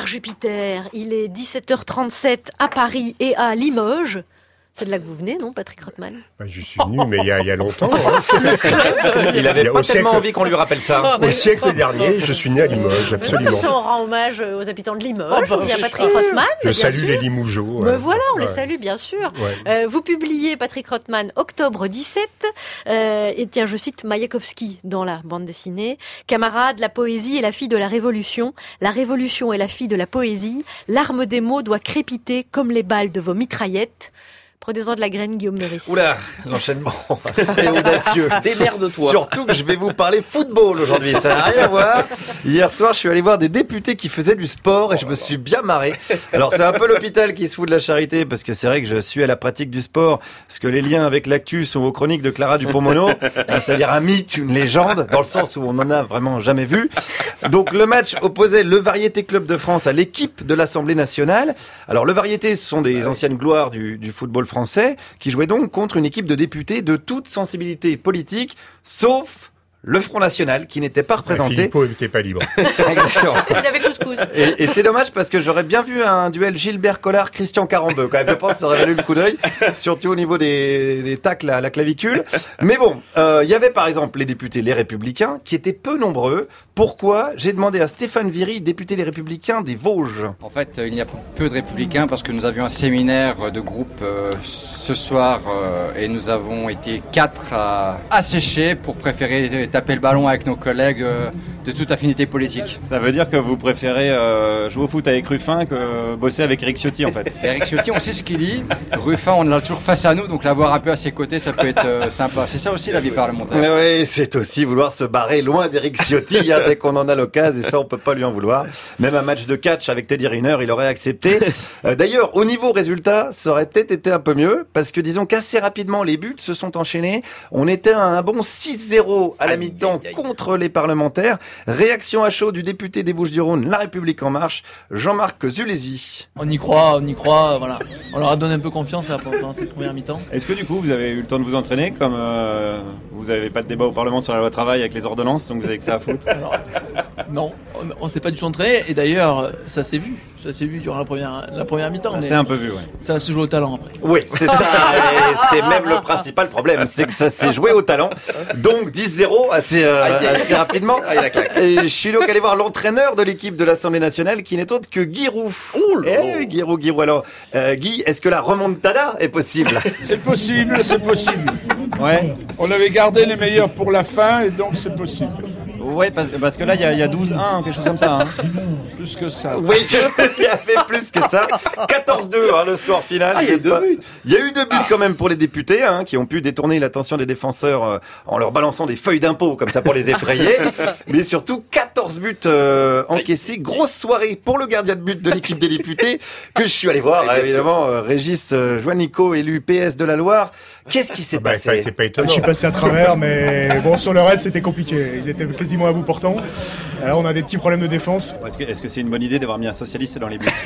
par Jupiter. Il est dix-sept heures trente-sept à Paris et à Limoges. C'est de là que vous venez, non, Patrick Rothman? Bah, je suis venu, mais il y a, il y a longtemps. Hein. Il avait Il y a pas au tellement siècle- envie qu'on lui rappelle ça. Au siècle dernier, je suis né à Limoges, absolument. Comme ça, on rend hommage aux habitants de Limoges. Oh, bah, Il y a je- Patrick Rothman. Je bien salue sûr. les Limougeaux. Mais ouais. voilà, on les Ouais. salue, bien sûr. Ouais. Euh, vous publiez, Patrick Rothman, octobre dix-sept. Euh, et tiens, je cite Mayakovsky dans la bande dessinée. Camarade, la poésie est la fille de la révolution. La révolution est la fille de la poésie. L'arme des mots doit crépiter comme les balles de vos mitraillettes. Prenez-en de la graine, Guillaume Meurice. Oula, l'enchaînement est audacieux. Démerde-toi. Surtout que je vais vous parler football aujourd'hui, ça n'a rien à voir. Hier soir, je suis allé voir des députés qui faisaient du sport et je me suis bien marré. Alors c'est un peu l'hôpital qui se fout de la charité parce que c'est vrai que je suis à la pratique du sport, parce que les liens avec l'actu sont aux chroniques de Clara Dupont-Mono, c'est-à-dire un mythe, une légende, dans le sens où on n'en a vraiment jamais vu. Donc le match opposait le Variété Club de France à l'équipe de l'Assemblée nationale. Alors le Variété, ce sont des anciennes gloires du, du football français qui jouaient donc contre une équipe de députés de toute sensibilité politique, sauf le Front National qui n'était pas représenté. Philippot n'était pas libre. Exactement. Il avait couscous. Et, et c'est dommage parce que j'aurais bien vu un duel Gilbert Collard-Christian Carambeu. Quand même, je pense que ça aurait valu le coup d'œil, surtout au niveau des, des tacles à la clavicule. Mais bon, euh, il y avait par exemple les députés Les Républicains qui étaient peu nombreux. Pourquoi? J'ai demandé à Stéphane Viry, député Les Républicains des Vosges. En fait, il y a peu de républicains parce que nous avions un séminaire de groupe euh, ce soir euh, et nous avons été quatre à assécher pour préférer taper le ballon avec nos collègues euh, de toute affinité politique. Ça veut dire que vous préférez euh, jouer au foot avec Ruffin que bosser avec Éric Ciotti en fait. Éric Ciotti, on sait ce qu'il dit. Ruffin, on l'a toujours face à nous, donc l'avoir un peu à ses côtés, ça peut être euh, sympa. C'est ça aussi la vie parlementaire. Oui, c'est aussi vouloir se barrer loin d'Éric Ciotti hein, dès qu'on en a l'occasion, et ça on peut pas lui en vouloir. Même un match de catch avec Teddy Riner, il aurait accepté. Euh, D'ailleurs, au niveau résultat, ça aurait peut-être été un peu mieux, parce que disons qu'assez rapidement les buts se sont enchaînés. On était à un bon six zéro à la mi-temps contre les parlementaires. Réaction à chaud du député des Bouches-du-Rhône, La République En Marche, Jean-Marc Zulési. On y croit, on y croit, voilà. On leur a donné un peu confiance là, pendant cette première mi-temps. Est-ce que du coup vous avez eu le temps de vous entraîner comme euh, vous n'avez pas de débat au Parlement sur la loi travail avec les ordonnances, donc vous avez que ça à foutre? Alors, non, on, on s'est pas du tout entraîné et d'ailleurs ça s'est vu, ça s'est vu durant la première, la première mi-temps. Ça s'est un peu vu, ouais. Ça se joue au talent après. Oui, c'est ça, et c'est même le principal problème, c'est que ça s'est joué au talent. Donc dix zéro assez, euh, assez rapidement. Et je suis donc allé voir l'entraîneur de l'équipe de l'Assemblée nationale qui n'est autre que Guy Roux. Eh, Guy Roux, Guy Roux. Alors, euh, Guy, est-ce que la remontada est possible? C'est possible, c'est possible. Ouais. On avait gardé les meilleurs pour la fin et donc c'est possible. Ouais, parce, parce que là, il y a, il y a douze un, quelque chose comme ça. Hein. Plus que ça. Oui, il y avait plus que ça. quatorze deux, hein, le score final. Ah, il y a eu deux buts. Il y a eu deux buts quand même pour les députés, hein, qui ont pu détourner l'attention des défenseurs euh, en leur balançant des feuilles d'impôt comme ça pour les effrayer. Mais surtout quatorze buts euh, encaissés. Grosse soirée pour le gardien de but de l'équipe des députés que je suis allé voir, hein, évidemment, euh, Régis euh, Joannico, élu P S de la Loire. Qu'est-ce qui s'est Ah bah, passé? c'est pas étonnant. Je suis passé à travers, mais bon, sur le reste, c'était compliqué. Ils étaient quasiment à bout portant. Alors, on a des petits problèmes de défense. Est-ce que est-ce que c'est une bonne idée d'avoir mis un socialiste dans les buts?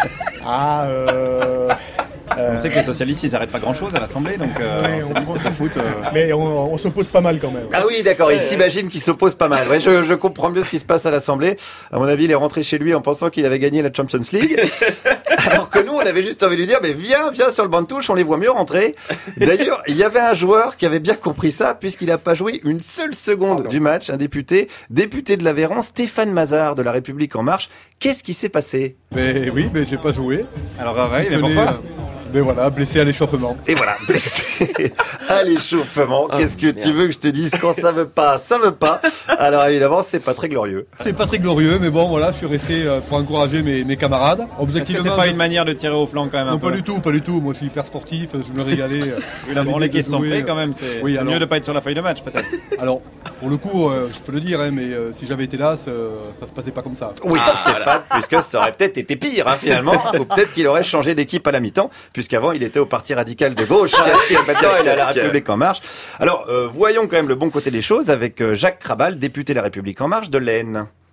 Ah, euh... On sait que les socialistes, ils arrêtent pas grand-chose à l'Assemblée, donc euh, Ouais, on s'est on dit peut-être au foot. euh, Mais on, on s'oppose pas mal quand même. Ah oui, d'accord, il s'imagine qu'il s'oppose pas mal. Ouais, je, je comprends mieux ce qui se passe à l'Assemblée. À mon avis, il est rentré chez lui en pensant qu'il avait gagné la Champions League. Alors que nous, on avait juste envie de lui dire, mais viens, viens sur le banc de touche, on les voit mieux rentrer. D'ailleurs, il y avait un joueur qui avait bien compris ça, puisqu'il n'a pas joué une seule seconde oh du match, un député, député de l'Aveyron, Stéphane Mazard de La République En Marche. Qu'est-ce qui s'est passé? Mais oui, mais j'ai pas joué. Alors, euh, ouais, mais pourquoi? Mais voilà, blessé à l'échauffement. Et voilà, blessé à l'échauffement. Qu'est-ce que tu veux que je te dise? Quand ça veut pas, ça veut pas. Alors évidemment, c'est pas très glorieux. C'est pas très glorieux, mais bon, voilà, je suis resté euh, pour encourager mes, mes camarades. Est-ce que c'est pas une manière de tirer au flanc quand même un Non, peu? pas du tout, pas du tout. Moi, je suis hyper sportif, je me régalais. euh, Vu la branlée qui est de jouer, centrée quand euh, même, c'est oui, c'est alors- mieux de pas être sur la feuille de match peut-être. Alors, pour le coup, euh, je peux le dire, hein, mais euh, si j'avais été là, ça, ça se passait pas comme ça. Oui, Stéphane, puisque ça aurait peut-être été pire, hein, finalement. Ou peut-être qu'il aurait changé d'équipe à la mi-temps, puisqu'avant, il était au Parti radical de gauche. Hein, et maintenant, il est à La République En Marche. Alors, euh, voyons quand même le bon côté des choses avec euh, Jacques Krabal, député La République En Marche de l'Aisne.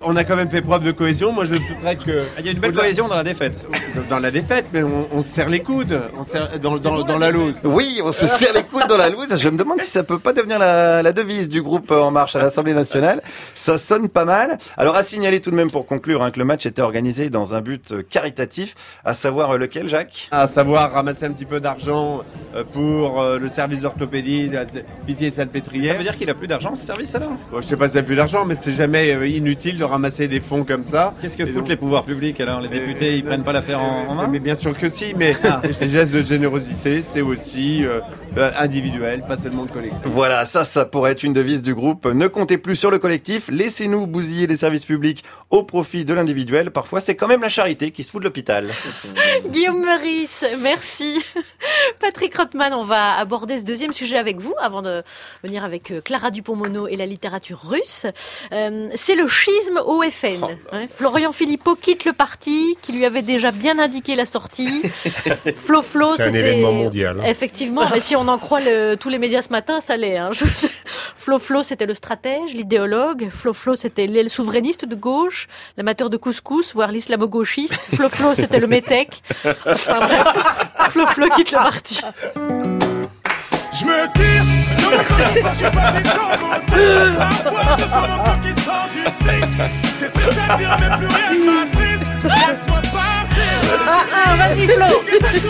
On a quand même fait preuve de cohésion. Moi, je voudrais que. Il y a une belle cohésion dans la défaite. Dans la défaite, mais on, on se serre les coudes. On serre dans, dans, dans la loose. Oui, on se serre les coudes dans la loose. Je me demande si ça peut pas devenir la, la devise du groupe En Marche à l'Assemblée nationale. Ça sonne pas mal. Alors, à signaler tout de même pour conclure hein, que le match était organisé dans un but caritatif, à savoir lequel, Jacques ? À savoir ramasser un petit peu d'argent pour le service d'orthopédie, la Pitié Salpêtrière. Ça veut dire qu'il a plus d'argent, ce service-là ? Bon, je sais pas s'il a plus d'argent, mais c'est jamais inutile de ramasser des fonds comme ça. Qu'est-ce que foutent donc les pouvoirs publics alors ? Les députés, euh, ils euh, prennent pas l'affaire en, en main ? Mais bien sûr que si, mais les gestes de générosité, c'est aussi euh, individuel, pas seulement collectif. Voilà, ça, ça pourrait être une devise du groupe. Ne comptez plus sur le collectif, laissez-nous bousiller les services publics au profit de l'individuel. Parfois, c'est quand même la charité qui se fout de l'hôpital. Guillaume Meurice, merci. Patrick Rothman, on va aborder ce deuxième sujet avec vous avant de venir avec Clara Dupont-Mono et la littérature russe. Euh, c'est le schisme au F N. Oh hein, Florian Philippot quitte le parti qui lui avait déjà bien indiqué la sortie. Flo Flo, c'est c'était un événement mondial. Hein. Effectivement, mais si on en croit le, tous les médias ce matin, ça l'est. Hein. Je... Flo Flo, c'était le stratège, l'idéologue. Flo Flo, c'était l'aile souverainiste de gauche, l'amateur de couscous, voire l'islamo-gauchiste. Flo Flo, c'était le métèque. Enfin bref, Flo Flo quitte le parti. Je me tire, non mais quand je suis parti sans mentir. Parfois je sens mon corps qui s'endurcit. C'est triste à dire mais plus rien ne m'attriste. Laisse-moi partir. Ah ah, vas-y Flo.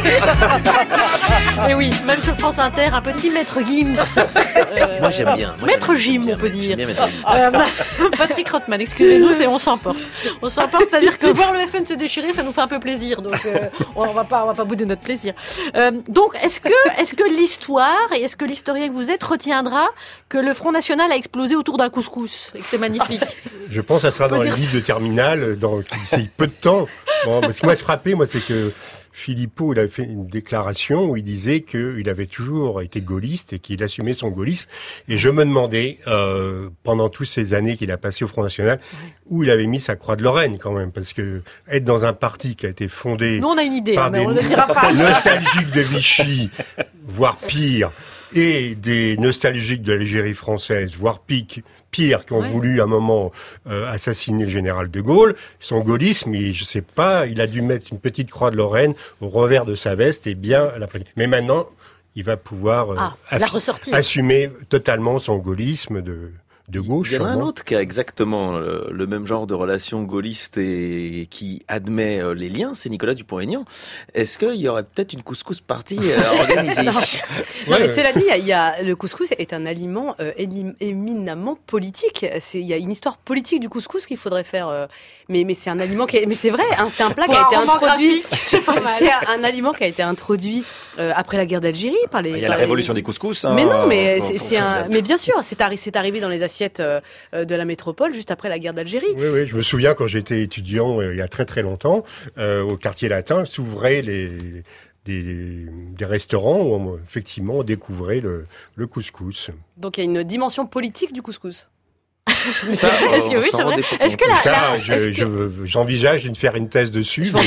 Et oui, même sur France Inter, un petit maître Gims. Euh, Moi j'aime bien. Moi, maître j'aime Jim, on peut dire. Bien, maître euh, Patrick Rothman, excusez-nous, c'est on s'emporte. On s'emporte, c'est-à-dire que voir le F N se déchirer, ça nous fait un peu plaisir. Donc euh, on va pas, on va pas bouder notre plaisir. Euh, donc est-ce que, est-ce que l'histoire et est-ce que l'historien que vous êtes retiendra que le Front National a explosé autour d'un couscous et que c'est magnifique? Je pense que ça sera dans les livres de terminale, dans c'est peu de temps. Bon, ce qui m'a frappé, moi, c'est que Philippot, il avait fait une déclaration où il disait qu'il avait toujours été gaulliste et qu'il assumait son gaullisme. Et je me demandais, euh, pendant toutes ces années qu'il a passé au Front National, où il avait mis sa croix de Lorraine quand même, parce que être dans un parti qui a été fondé Nous, on a une idée, par hein, mais des on ne le dira pas. nostalgiques de Vichy, voire pire, et des nostalgiques de l'Algérie française, voire pique, pire, qui ont ouais. voulu à un moment euh, assassiner le général de Gaulle. Son gaullisme, il, je sais pas, il a dû mettre une petite croix de Lorraine au revers de sa veste et bien la. Mais maintenant, il va pouvoir euh, ah, affi- assumer totalement son gaullisme de. de gauche. Il y en a un autre qui a exactement le, le même genre de relation gaulliste et qui admet euh, les liens, c'est Nicolas Dupont-Aignan. Est-ce qu'il y aurait peut-être une couscous party euh, organisée? Non, non mais cela dit, il y a, le couscous est un aliment euh, éminemment politique. C'est, il y a une histoire politique du couscous qu'il faudrait faire. Euh, mais, mais c'est un aliment qui est, mais c'est vrai, hein, c'est un plat qui a été introduit. C'est pas mal. C'est un aliment qui a été introduit euh, après la guerre d'Algérie par les. Il y a la révolution les... des couscous. Hein, mais non, mais sans, c'est, sans, c'est sans un, mais bien sûr, c'est, arri- c'est arrivé dans les assiettes euh, de la métropole juste après la guerre d'Algérie. Oui, oui, je me souviens quand j'étais étudiant euh, il y a très très longtemps, euh, au quartier latin, s'ouvraient les des, des restaurants où on, effectivement on découvrait le, le couscous. Donc il y a une dimension politique du couscous. Ça, est-ce que oui, c'est vrai. Est-ce que la, ça, la je, est-ce je, que... j'envisage de faire une thèse dessus. Je mais...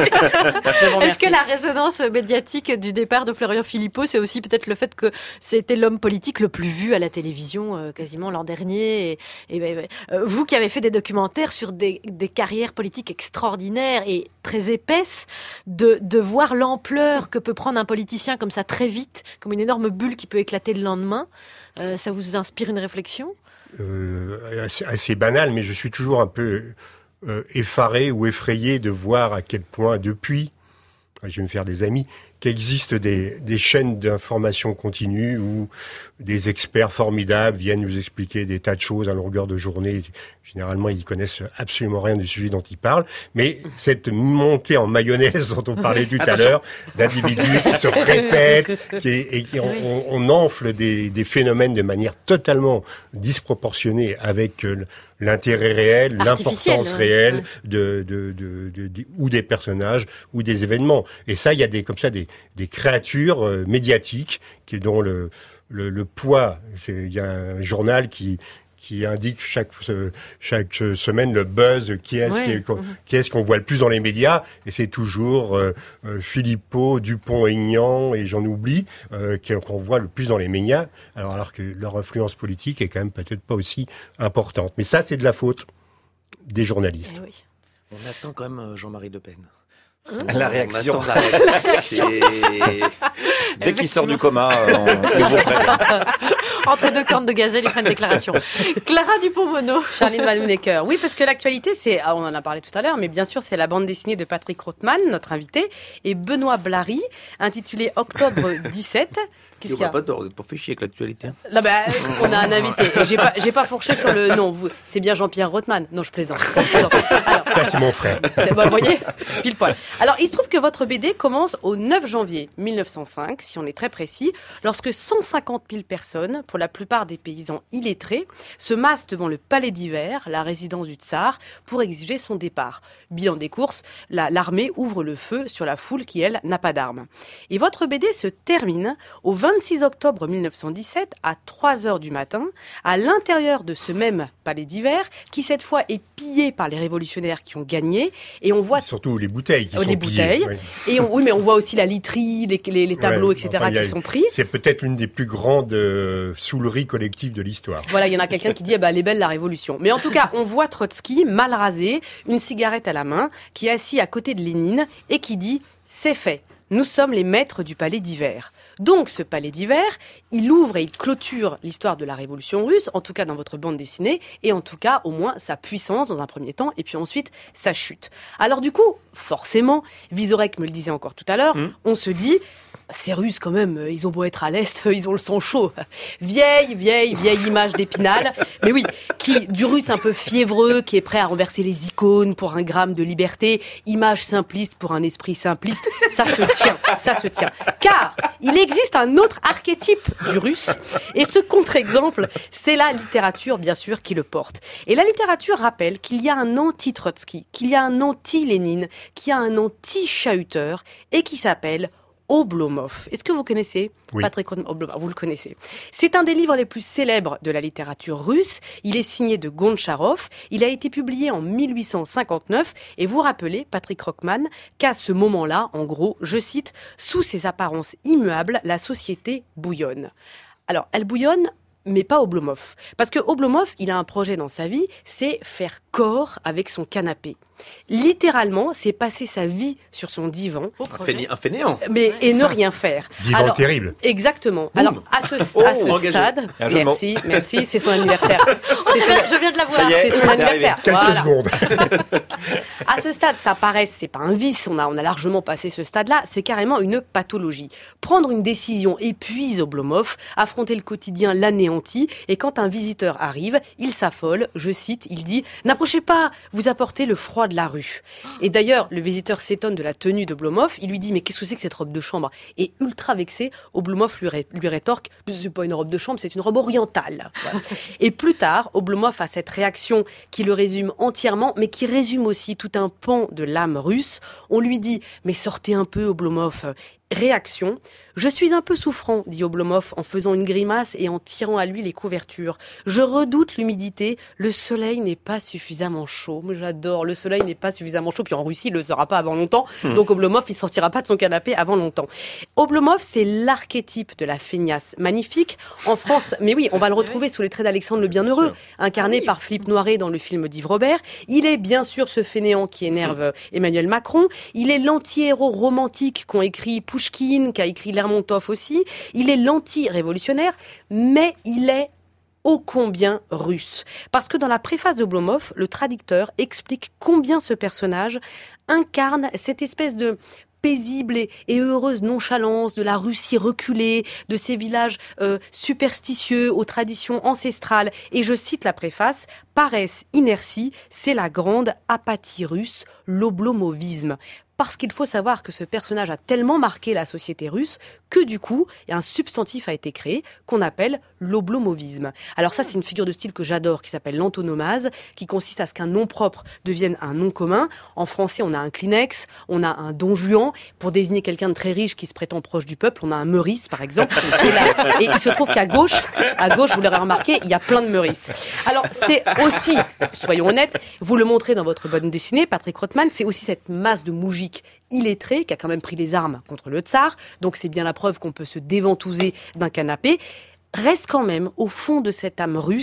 Est-ce que la résonance médiatique du départ de Florian Philippot, c'est aussi peut-être le fait que c'était l'homme politique le plus vu à la télévision euh, quasiment l'an dernier et, et euh, vous qui avez fait des documentaires sur des, des carrières politiques extraordinaires et très épaisses, de, de voir l'ampleur que peut prendre un politicien comme ça très vite, comme une énorme bulle qui peut éclater le lendemain, euh, ça vous inspire une réflexion? Euh, assez, assez banal, mais je suis toujours un peu euh, effaré ou effrayé de voir à quel point depuis, je vais me faire des amis, qu'existent des, des chaînes d'information continue où des experts formidables viennent nous expliquer des tas de choses à longueur de journée. Généralement, ils connaissent absolument rien du sujet dont ils parlent. Mais cette montée en mayonnaise dont on parlait tout à l'heure, d'individus qui se répètent qui, et qui on, on enfle des, des phénomènes de manière totalement disproportionnée avec l'intérêt réel, l'importance ouais. réelle ouais. de, de, de, de, de, ou des personnages ou des événements. Et ça, il y a des comme ça des des créatures euh, médiatiques qui dont le le, le poids. Il y a un journal qui qui indique chaque chaque semaine le buzz qui est-ce ouais. qui, qui est-ce qu'on voit le plus dans les médias et c'est toujours euh, euh, Philippot, Dupont-Aignan et j'en oublie euh, qu'on voit le plus dans les médias alors alors que leur influence politique est quand même peut-être pas aussi importante. Mais ça c'est de la faute des journalistes. Eh oui. On attend quand même Jean-Marie Le Pen. La réaction. On attend la réaction. Et... Dès qu'il sort du coma, on, on vous prévient. Entre deux cornes de gazelle, il fait une déclaration. Clara Dupont-Mono. Charline Vanhoenacker. Oui, parce que l'actualité, c'est, ah, on en a parlé tout à l'heure, mais bien sûr, c'est la bande dessinée de Patrick Rothman, notre invité, et Benoît Blary, intitulée Octobre dix-sept. Qu'est-ce qu'il y a ? Pas tort, vous n'êtes pas fait chier avec l'actualité. Là, bah, on a un invité. Et J'ai pas, j'ai pas fourché sur le nom. Vous, c'est bien Jean-Pierre Rothman. Non, je plaisante. Je plaisante. Alors, Ça, c'est mon frère. C'est, bah, vous voyez, pile poil. Alors, il se trouve que votre B D commence au neuf janvier mille neuf cent cinq, si on est très précis, lorsque cent cinquante mille personnes, pour la plupart des paysans illettrés, se massent devant le palais d'hiver, la résidence du tsar, pour exiger son départ. Bilan des courses, la, l'armée ouvre le feu sur la foule qui, elle, n'a pas d'armes. Et votre B D se termine au vingt-six octobre mille neuf cent dix-sept, à trois heures du matin, à l'intérieur de ce même palais d'hiver, qui cette fois est pillé par les révolutionnaires qui ont gagné, et on voit... Surtout les bouteilles qui les sont bouteilles, pillées. Et on, oui, mais on voit aussi la literie, les, les, les tableaux, Ouais, et cetera, enfin, y a- qui sont pris. C'est peut-être l'une des plus grandes euh, souleries collectives de l'histoire. Voilà, il y en a quelqu'un qui dit, eh ben, elle est belle la révolution. Mais en tout cas, on voit Trotsky, mal rasé, une cigarette à la main, qui est assis à côté de Lénine, et qui dit, c'est fait. Nous sommes les maîtres du palais d'hiver. Donc, ce palais d'hiver, il ouvre et il clôture l'histoire de la révolution russe, en tout cas dans votre bande dessinée, et en tout cas, au moins, sa puissance dans un premier temps, et puis ensuite, sa chute. Alors du coup, forcément, Vizorek me le disait encore tout à l'heure, mmh. on se dit, ces Russes, quand même, ils ont beau être à l'Est, ils ont le sang chaud. Vieille, vieille, vieille image d'Épinal. Mais oui, qui, du Russe un peu fiévreux, qui est prêt à renverser les icônes pour un gramme de liberté, image simpliste pour un esprit simpliste, ça se tient, ça se tient. Car il existe un autre archétype du Russe, et ce contre-exemple, c'est la littérature, bien sûr, qui le porte. Et la littérature rappelle qu'il y a un anti-Trotsky, qu'il y a un anti-Lénine, qu'il y a un anti-chahuteur, et qui s'appelle Oblomov. Est-ce que vous connaissez oui. Patrick Oblomov? Vous le connaissez. C'est un des livres les plus célèbres de la littérature russe. Il est signé de Goncharov. Il a été publié en mille huit cent cinquante-neuf. Et vous rappelez, Patrick Rothman, qu'à ce moment-là, en gros, je cite, « Sous ses apparences immuables, la société bouillonne ». Alors, elle bouillonne, mais pas Oblomov. Parce que Oblomov, il a un projet dans sa vie, c'est faire corps avec son canapé. Littéralement, c'est passer sa vie sur son divan. Un, fainé- un fainéant. Mais, et ne rien faire. Divan Alors, terrible. Exactement. Boum. Alors, à ce, Oh, à ce engagé. stade, Un jeu de merci, merci, c'est son anniversaire. C'est son- Je viens de la voir. Ça y est, c'est son c'est anniversaire. arrivé. Quelques Voilà. secondes. À ce stade, ça paraît, c'est pas un vice, on a, on a largement passé ce stade-là, c'est carrément une pathologie. Prendre une décision épuise Oblomov, affronter le quotidien l'anéantit, et quand un visiteur arrive, il s'affole, je cite, il dit « N'approchez pas, vous apportez le froid de la rue ». Et d'ailleurs, le visiteur s'étonne de la tenue d'Oblomov, il lui dit « Mais qu'est-ce que c'est que cette robe de chambre ?» Et ultra vexé, Oblomov lui, ré- lui rétorque « C'est pas une robe de chambre, c'est une robe orientale. » Voilà. Et plus tard, Oblomov a cette réaction qui le résume entièrement, mais qui résume aussi tout un pan de l'âme russe. On lui dit « Mais sortez un peu, Oblomov !» Réaction. Je suis un peu souffrant, dit Oblomov en faisant une grimace et en tirant à lui les couvertures. Je redoute l'humidité. Le soleil n'est pas suffisamment chaud. Mais j'adore. Le soleil n'est pas suffisamment chaud. Puis en Russie, il le sera pas avant longtemps. Mmh. Donc Oblomov, il sortira pas de son canapé avant longtemps. Oblomov, c'est l'archétype de la feignasse magnifique. En France, mais oui, on va le retrouver sous les traits d'Alexandre le Bienheureux, incarné oui. par Philippe Noiret dans le film d'Yves Robert. Il est bien sûr ce fainéant qui énerve Emmanuel Macron. Il est l'anti-héros romantique qu'ont écrit Pouchkine, qu'a écrit Lermontov aussi. Il est l'anti-révolutionnaire, mais il est ô combien russe. Parce que dans la préface d'Oblomov, le traducteur explique combien ce personnage incarne cette espèce de paisible et, et heureuse nonchalance de la Russie reculée, de ces villages euh, superstitieux aux traditions ancestrales. Et je cite la préface, « Paresse, inertie, c'est la grande apathie russe, l'oblomovisme ». Parce qu'il faut savoir que ce personnage a tellement marqué la société russe que du coup, un substantif a été créé qu'on appelle l'oblomovisme. Alors ça, c'est une figure de style que j'adore qui s'appelle l'antonomase, qui consiste à ce qu'un nom propre devienne un nom commun. En français, on a un Kleenex, on a un Don Juan. Pour désigner quelqu'un de très riche qui se prétend proche du peuple, on a un Meurice, par exemple. Et, là, et il se trouve qu'à gauche, à gauche, vous l'aurez remarqué, il y a plein de Meurice. Alors c'est aussi, soyons honnêtes, vous le montrez dans votre bande dessinée, Patrick Rothman, c'est aussi cette masse de mougiques illettré, qui a quand même pris les armes contre le tsar, donc c'est bien la preuve qu'on peut se déventouser d'un canapé. Reste quand même, au fond de cette âme russe,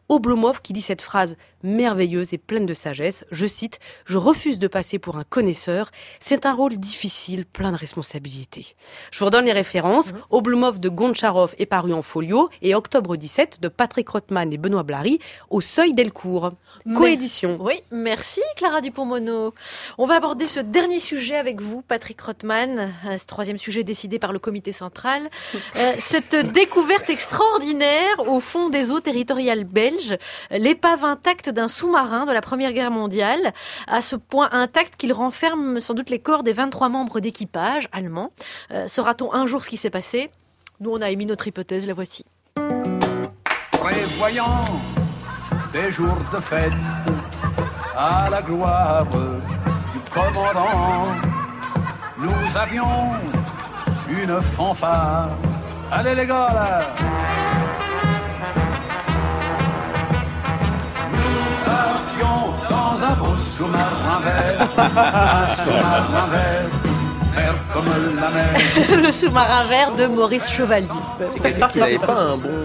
Oblomov qui dit cette phrase merveilleuse et pleine de sagesse. Je cite « Je refuse de passer pour un connaisseur. C'est un rôle difficile, plein de responsabilités. » Je vous redonne les références. Mmh. Oblomov de Goncharov est paru en folio et Octobre dix-sept de Patrick Rothman et Benoît Blary au Seuil Delcourt. Coédition. Oui, merci Clara Dupont-Mono. On va aborder ce dernier sujet avec vous, Patrick Rothman. Ce troisième sujet décidé par le comité central. Euh, cette découverte extraordinaire au fond des eaux territoriales belges, l'épave intacte d'un sous-marin de la Première Guerre mondiale, à ce point intact qu'il renferme sans doute les corps des vingt-trois membres d'équipage allemands. Euh, saura-t-on un jour ce qui s'est passé ? Nous, on a émis notre hypothèse, la voici. Prévoyant des jours de fête à la gloire du commandant, nous avions une fanfare. Allez les gars là! Nous partions dans un beau sous-marin vert, un sous-marin vert, vert comme la mer. Le sous-marin vert de Maurice Chevalier. C'est quelqu'un qui n'avait pas un bon...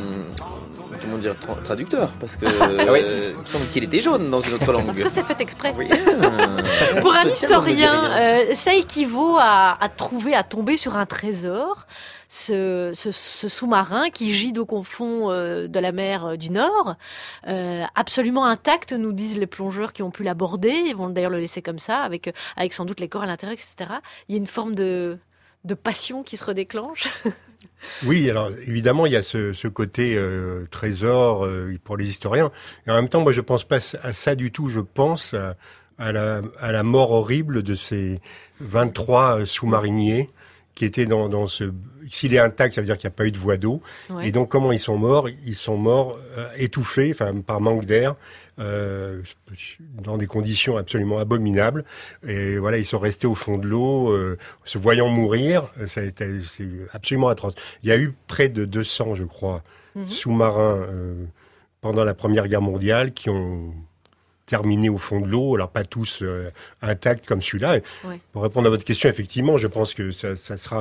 Comment dire, tra- traducteur, parce que ah oui. euh, il me semble qu'il était jaune dans une autre langue. Sauf que c'est fait exprès. Oui. Euh, Pour un historien, euh, ça équivaut à, à trouver, à tomber sur un trésor. Ce, ce, ce sous-marin qui gît au confond euh, de la mer du Nord, euh, absolument intact, nous disent les plongeurs qui ont pu l'aborder. Ils vont d'ailleurs le laisser comme ça, avec, avec sans doute les corps à l'intérieur, et cetera. Il y a une forme de, de passion qui se redéclenche. Oui, alors évidemment, il y a ce, ce côté euh, trésor euh, pour les historiens. Et en même temps, moi, je pense pas à ça du tout. Je pense à, à, la, à la mort horrible de ces vingt-trois sous-mariniers qui étaient dans, dans ce... S'il est intact, ça veut dire qu'il n'y a pas eu de voie d'eau. Ouais. Et donc, comment ils sont morts ? Ils sont morts euh, étouffés, enfin, par manque d'air, euh, dans des conditions absolument abominables. Et voilà, ils sont restés au fond de l'eau, euh, se voyant mourir. Ça a été, c'est absolument atroce. Il y a eu près de deux cents, je crois, mm-hmm. sous-marins euh, pendant la Première Guerre mondiale qui ont terminé au fond de l'eau, alors pas tous euh, intacts comme celui-là. Ouais. Pour répondre à votre question, effectivement, je pense que ça, ça sera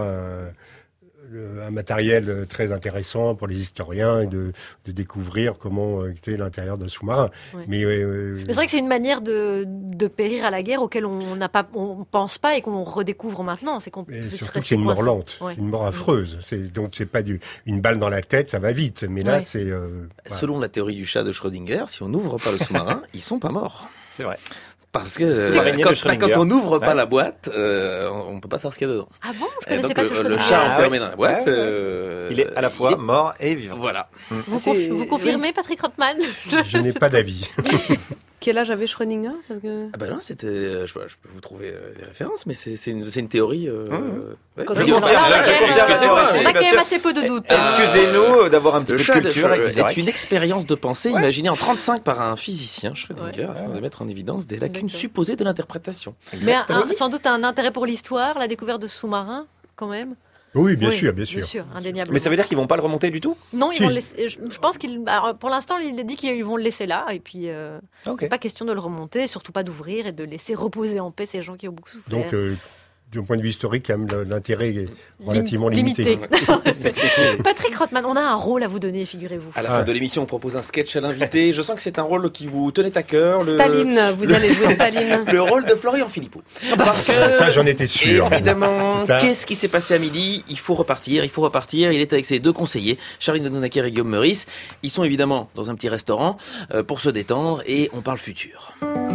un, un matériel très intéressant pour les historiens et de, de découvrir comment était l'intérieur d'un sous-marin. Ouais. Mais, euh, Mais c'est vrai que c'est une manière de, de périr à la guerre auquel on n'a pas, on pense pas et qu'on redécouvre maintenant. C'est qu'on peut surtout que c'est une mort lente, ouais. c'est une mort affreuse. C'est, donc c'est pas du, une balle dans la tête, ça va vite. Mais là, ouais. c'est. Euh, Selon voilà. la théorie du chat de Schrödinger, si on n'ouvre pas le sous-marin, ils sont pas morts. C'est vrai. Parce que euh, quand, quand on n'ouvre pas ouais. la boîte, euh, on ne peut pas savoir ce qu'il y a dedans. Ah bon, je connaissais donc, pas le, ce Schrödinger. Le chat ah, enfermé ouais. dans la boîte, ouais. euh, il est à la fois est... mort et vivant. Voilà. Vous, conf- vous confirmez, Patrick Rothman ? Je, je n'ai pas d'avis. Quel âge avait Schrödinger ? Parce que... Ah bah non, c'était, je, je peux vous trouver les références, mais c'est, c'est, une, c'est une théorie. Euh, mmh. ouais. On a quand même assez peu de doutes. Excusez-nous d'avoir un petit peu de culture. C'est une expérience de pensée ouais. imaginée en trente-cinq par un physicien, Schrödinger, ouais. afin de mettre en évidence des lacunes D'accord. supposées de l'interprétation. Mais un, un, sans doute un intérêt pour l'histoire, la découverte de sous-marins, quand même. Oui, bien oui, sûr, bien sûr. Bien sûr, indéniablement. Mais ça veut dire qu'ils vont pas le remonter du tout ? Non, ils si. vont le laisser. Je, je pense qu'il. Alors, pour l'instant, il a dit qu'ils vont le laisser là, et puis euh, okay. pas question de le remonter, surtout pas d'ouvrir et de laisser reposer en paix ces gens qui ont beaucoup souffert. Donc, euh, d'un point de vue historique, l'intérêt est relativement limité. limité. Patrick Rothman, on a un rôle à vous donner, figurez-vous. À la fin ah. de l'émission, on propose un sketch à l'invité. Je sens que c'est un rôle qui vous tenait à cœur. Le... Staline, vous le... allez jouer Staline. Le rôle de Florian Philippot. Parce que ça, j'en étais sûr. Évidemment, ça... qu'est-ce qui s'est passé à midi ? Il faut repartir, il faut repartir. Il est avec ses deux conseillers, Charline Dedonaker et Guillaume Meurice. Ils sont évidemment dans un petit restaurant euh, pour se détendre et on parle futur.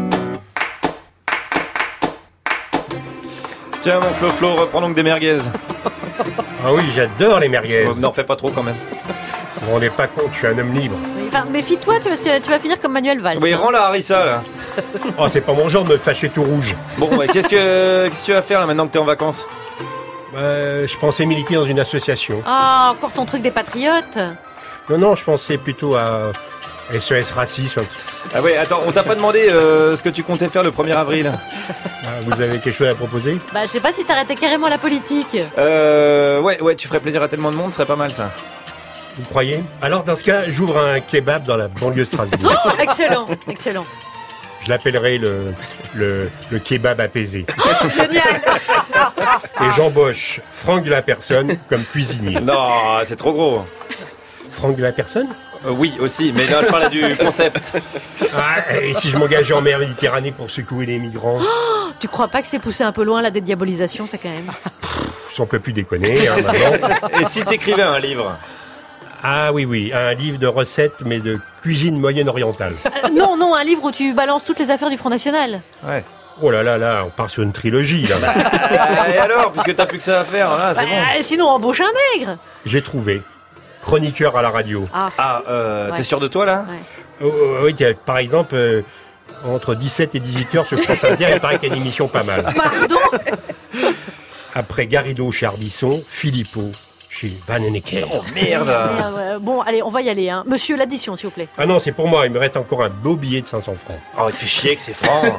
Tiens mon Flo-Flo, reprends donc des merguez. Ah oui, j'adore les merguez. Oh, n'en fais pas trop quand même. On n'est pas con, je suis un homme libre. Oui, enfin, méfie-toi, tu vas, tu vas finir comme Manuel Valls. Oui, rends la harissa là. Oh, c'est pas mon genre de me fâcher tout rouge. Bon, ouais, qu'est-ce que, qu'est-ce que tu vas faire là maintenant que t'es en vacances ? euh, Je pensais militer dans une association. Ah, encore ton truc des patriotes ? Non, non, je pensais plutôt à S O S Racisme. Ah ouais, attends, on t'a pas demandé euh, ce que tu comptais faire le premier avril. Ah, vous avez quelque chose à proposer ? Bah, je sais pas si t'arrêtais carrément la politique. Euh, ouais, ouais, tu ferais plaisir à tellement de monde, ce serait pas mal ça. Vous croyez ? Alors, dans ce cas, j'ouvre un kebab dans la banlieue de Strasbourg. Oh, excellent, excellent. Je l'appellerai le, le, le kebab apaisé. Oh, génial. Et j'embauche Franck de la Personne comme cuisinier. Non, c'est trop gros. Franck de la Personne ? Euh, oui, aussi, mais là, je parlais du concept. Ah, et si je m'engageais en mer Méditerranée pour secouer les migrants? Oh, tu crois pas que c'est poussé un peu loin la dédiabolisation, ça quand même? On peut plus déconner, hein, maintenant. Et si t'écrivais un livre? Ah oui, oui, un livre de recettes, mais de cuisine moyenne-orientale. Euh, non, non, un livre où tu balances toutes les affaires du Front National. Ouais. Oh là là là, on part sur une trilogie, là. Et alors, puisque t'as plus que ça à faire, là, c'est Bah, bon. euh, sinon, embauche un nègre. J'ai trouvé. Chroniqueur à la radio. Ah, Ah, euh, Ouais. t'es sûr de toi, là? Ouais. Oh, oh, oui, tiens, par exemple, euh, entre dix-sept et dix-huit heures sur France Inter, il paraît qu'il y a une émission pas mal. Pardon. Après Garrido chez Ardisson, Philippot chez Van Necker. Oh merde. Merde, ouais. Bon, allez, on va y aller. Hein. Monsieur, l'addition, s'il vous plaît. Ah non, c'est pour moi, il me reste encore un beau billet de cinq cents francs. Oh, il te fait chier que c'est franc.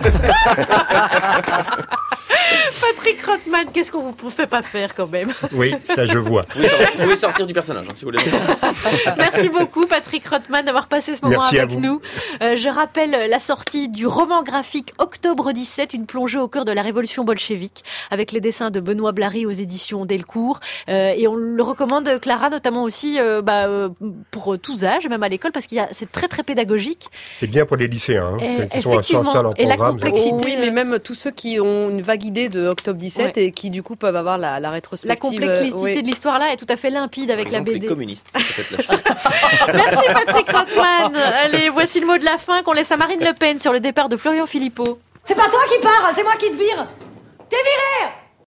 Patrick Rothman, qu'est-ce qu'on vous fait pas faire quand même? Oui, ça je vois. Vous pouvez sortir, vous pouvez sortir du personnage, hein, si vous voulez. Merci beaucoup Patrick Rothman d'avoir passé ce moment Merci à avec vous. nous. Euh, je rappelle la sortie du roman graphique Octobre dix-sept, une plongée au cœur de la révolution bolchevique, avec les dessins de Benoît Blary aux éditions Delcourt. Euh, et on le recommande, Clara, notamment aussi euh, bah, euh, pour tous âges, même à l'école, parce qu'il y a c'est très très pédagogique. C'est bien pour les lycéens, hein, Et qui sont à effectivement, ça leur et la programme. complexité. Oh oui, mais même tous ceux qui ont une vague idée de Octobre dix-sept Ouais. et qui du coup peuvent avoir la, la rétrospective. La complexité euh, oui. de l'histoire là est tout à fait limpide avec Par exemple, la B D. les communistes. Peut-être la chose. Merci Patrick Rothman. Allez, voici le mot de la fin qu'on laisse à Marine Le Pen sur le départ de Florian Philippot. C'est pas toi qui pars, c'est moi qui te vire. T'es viré.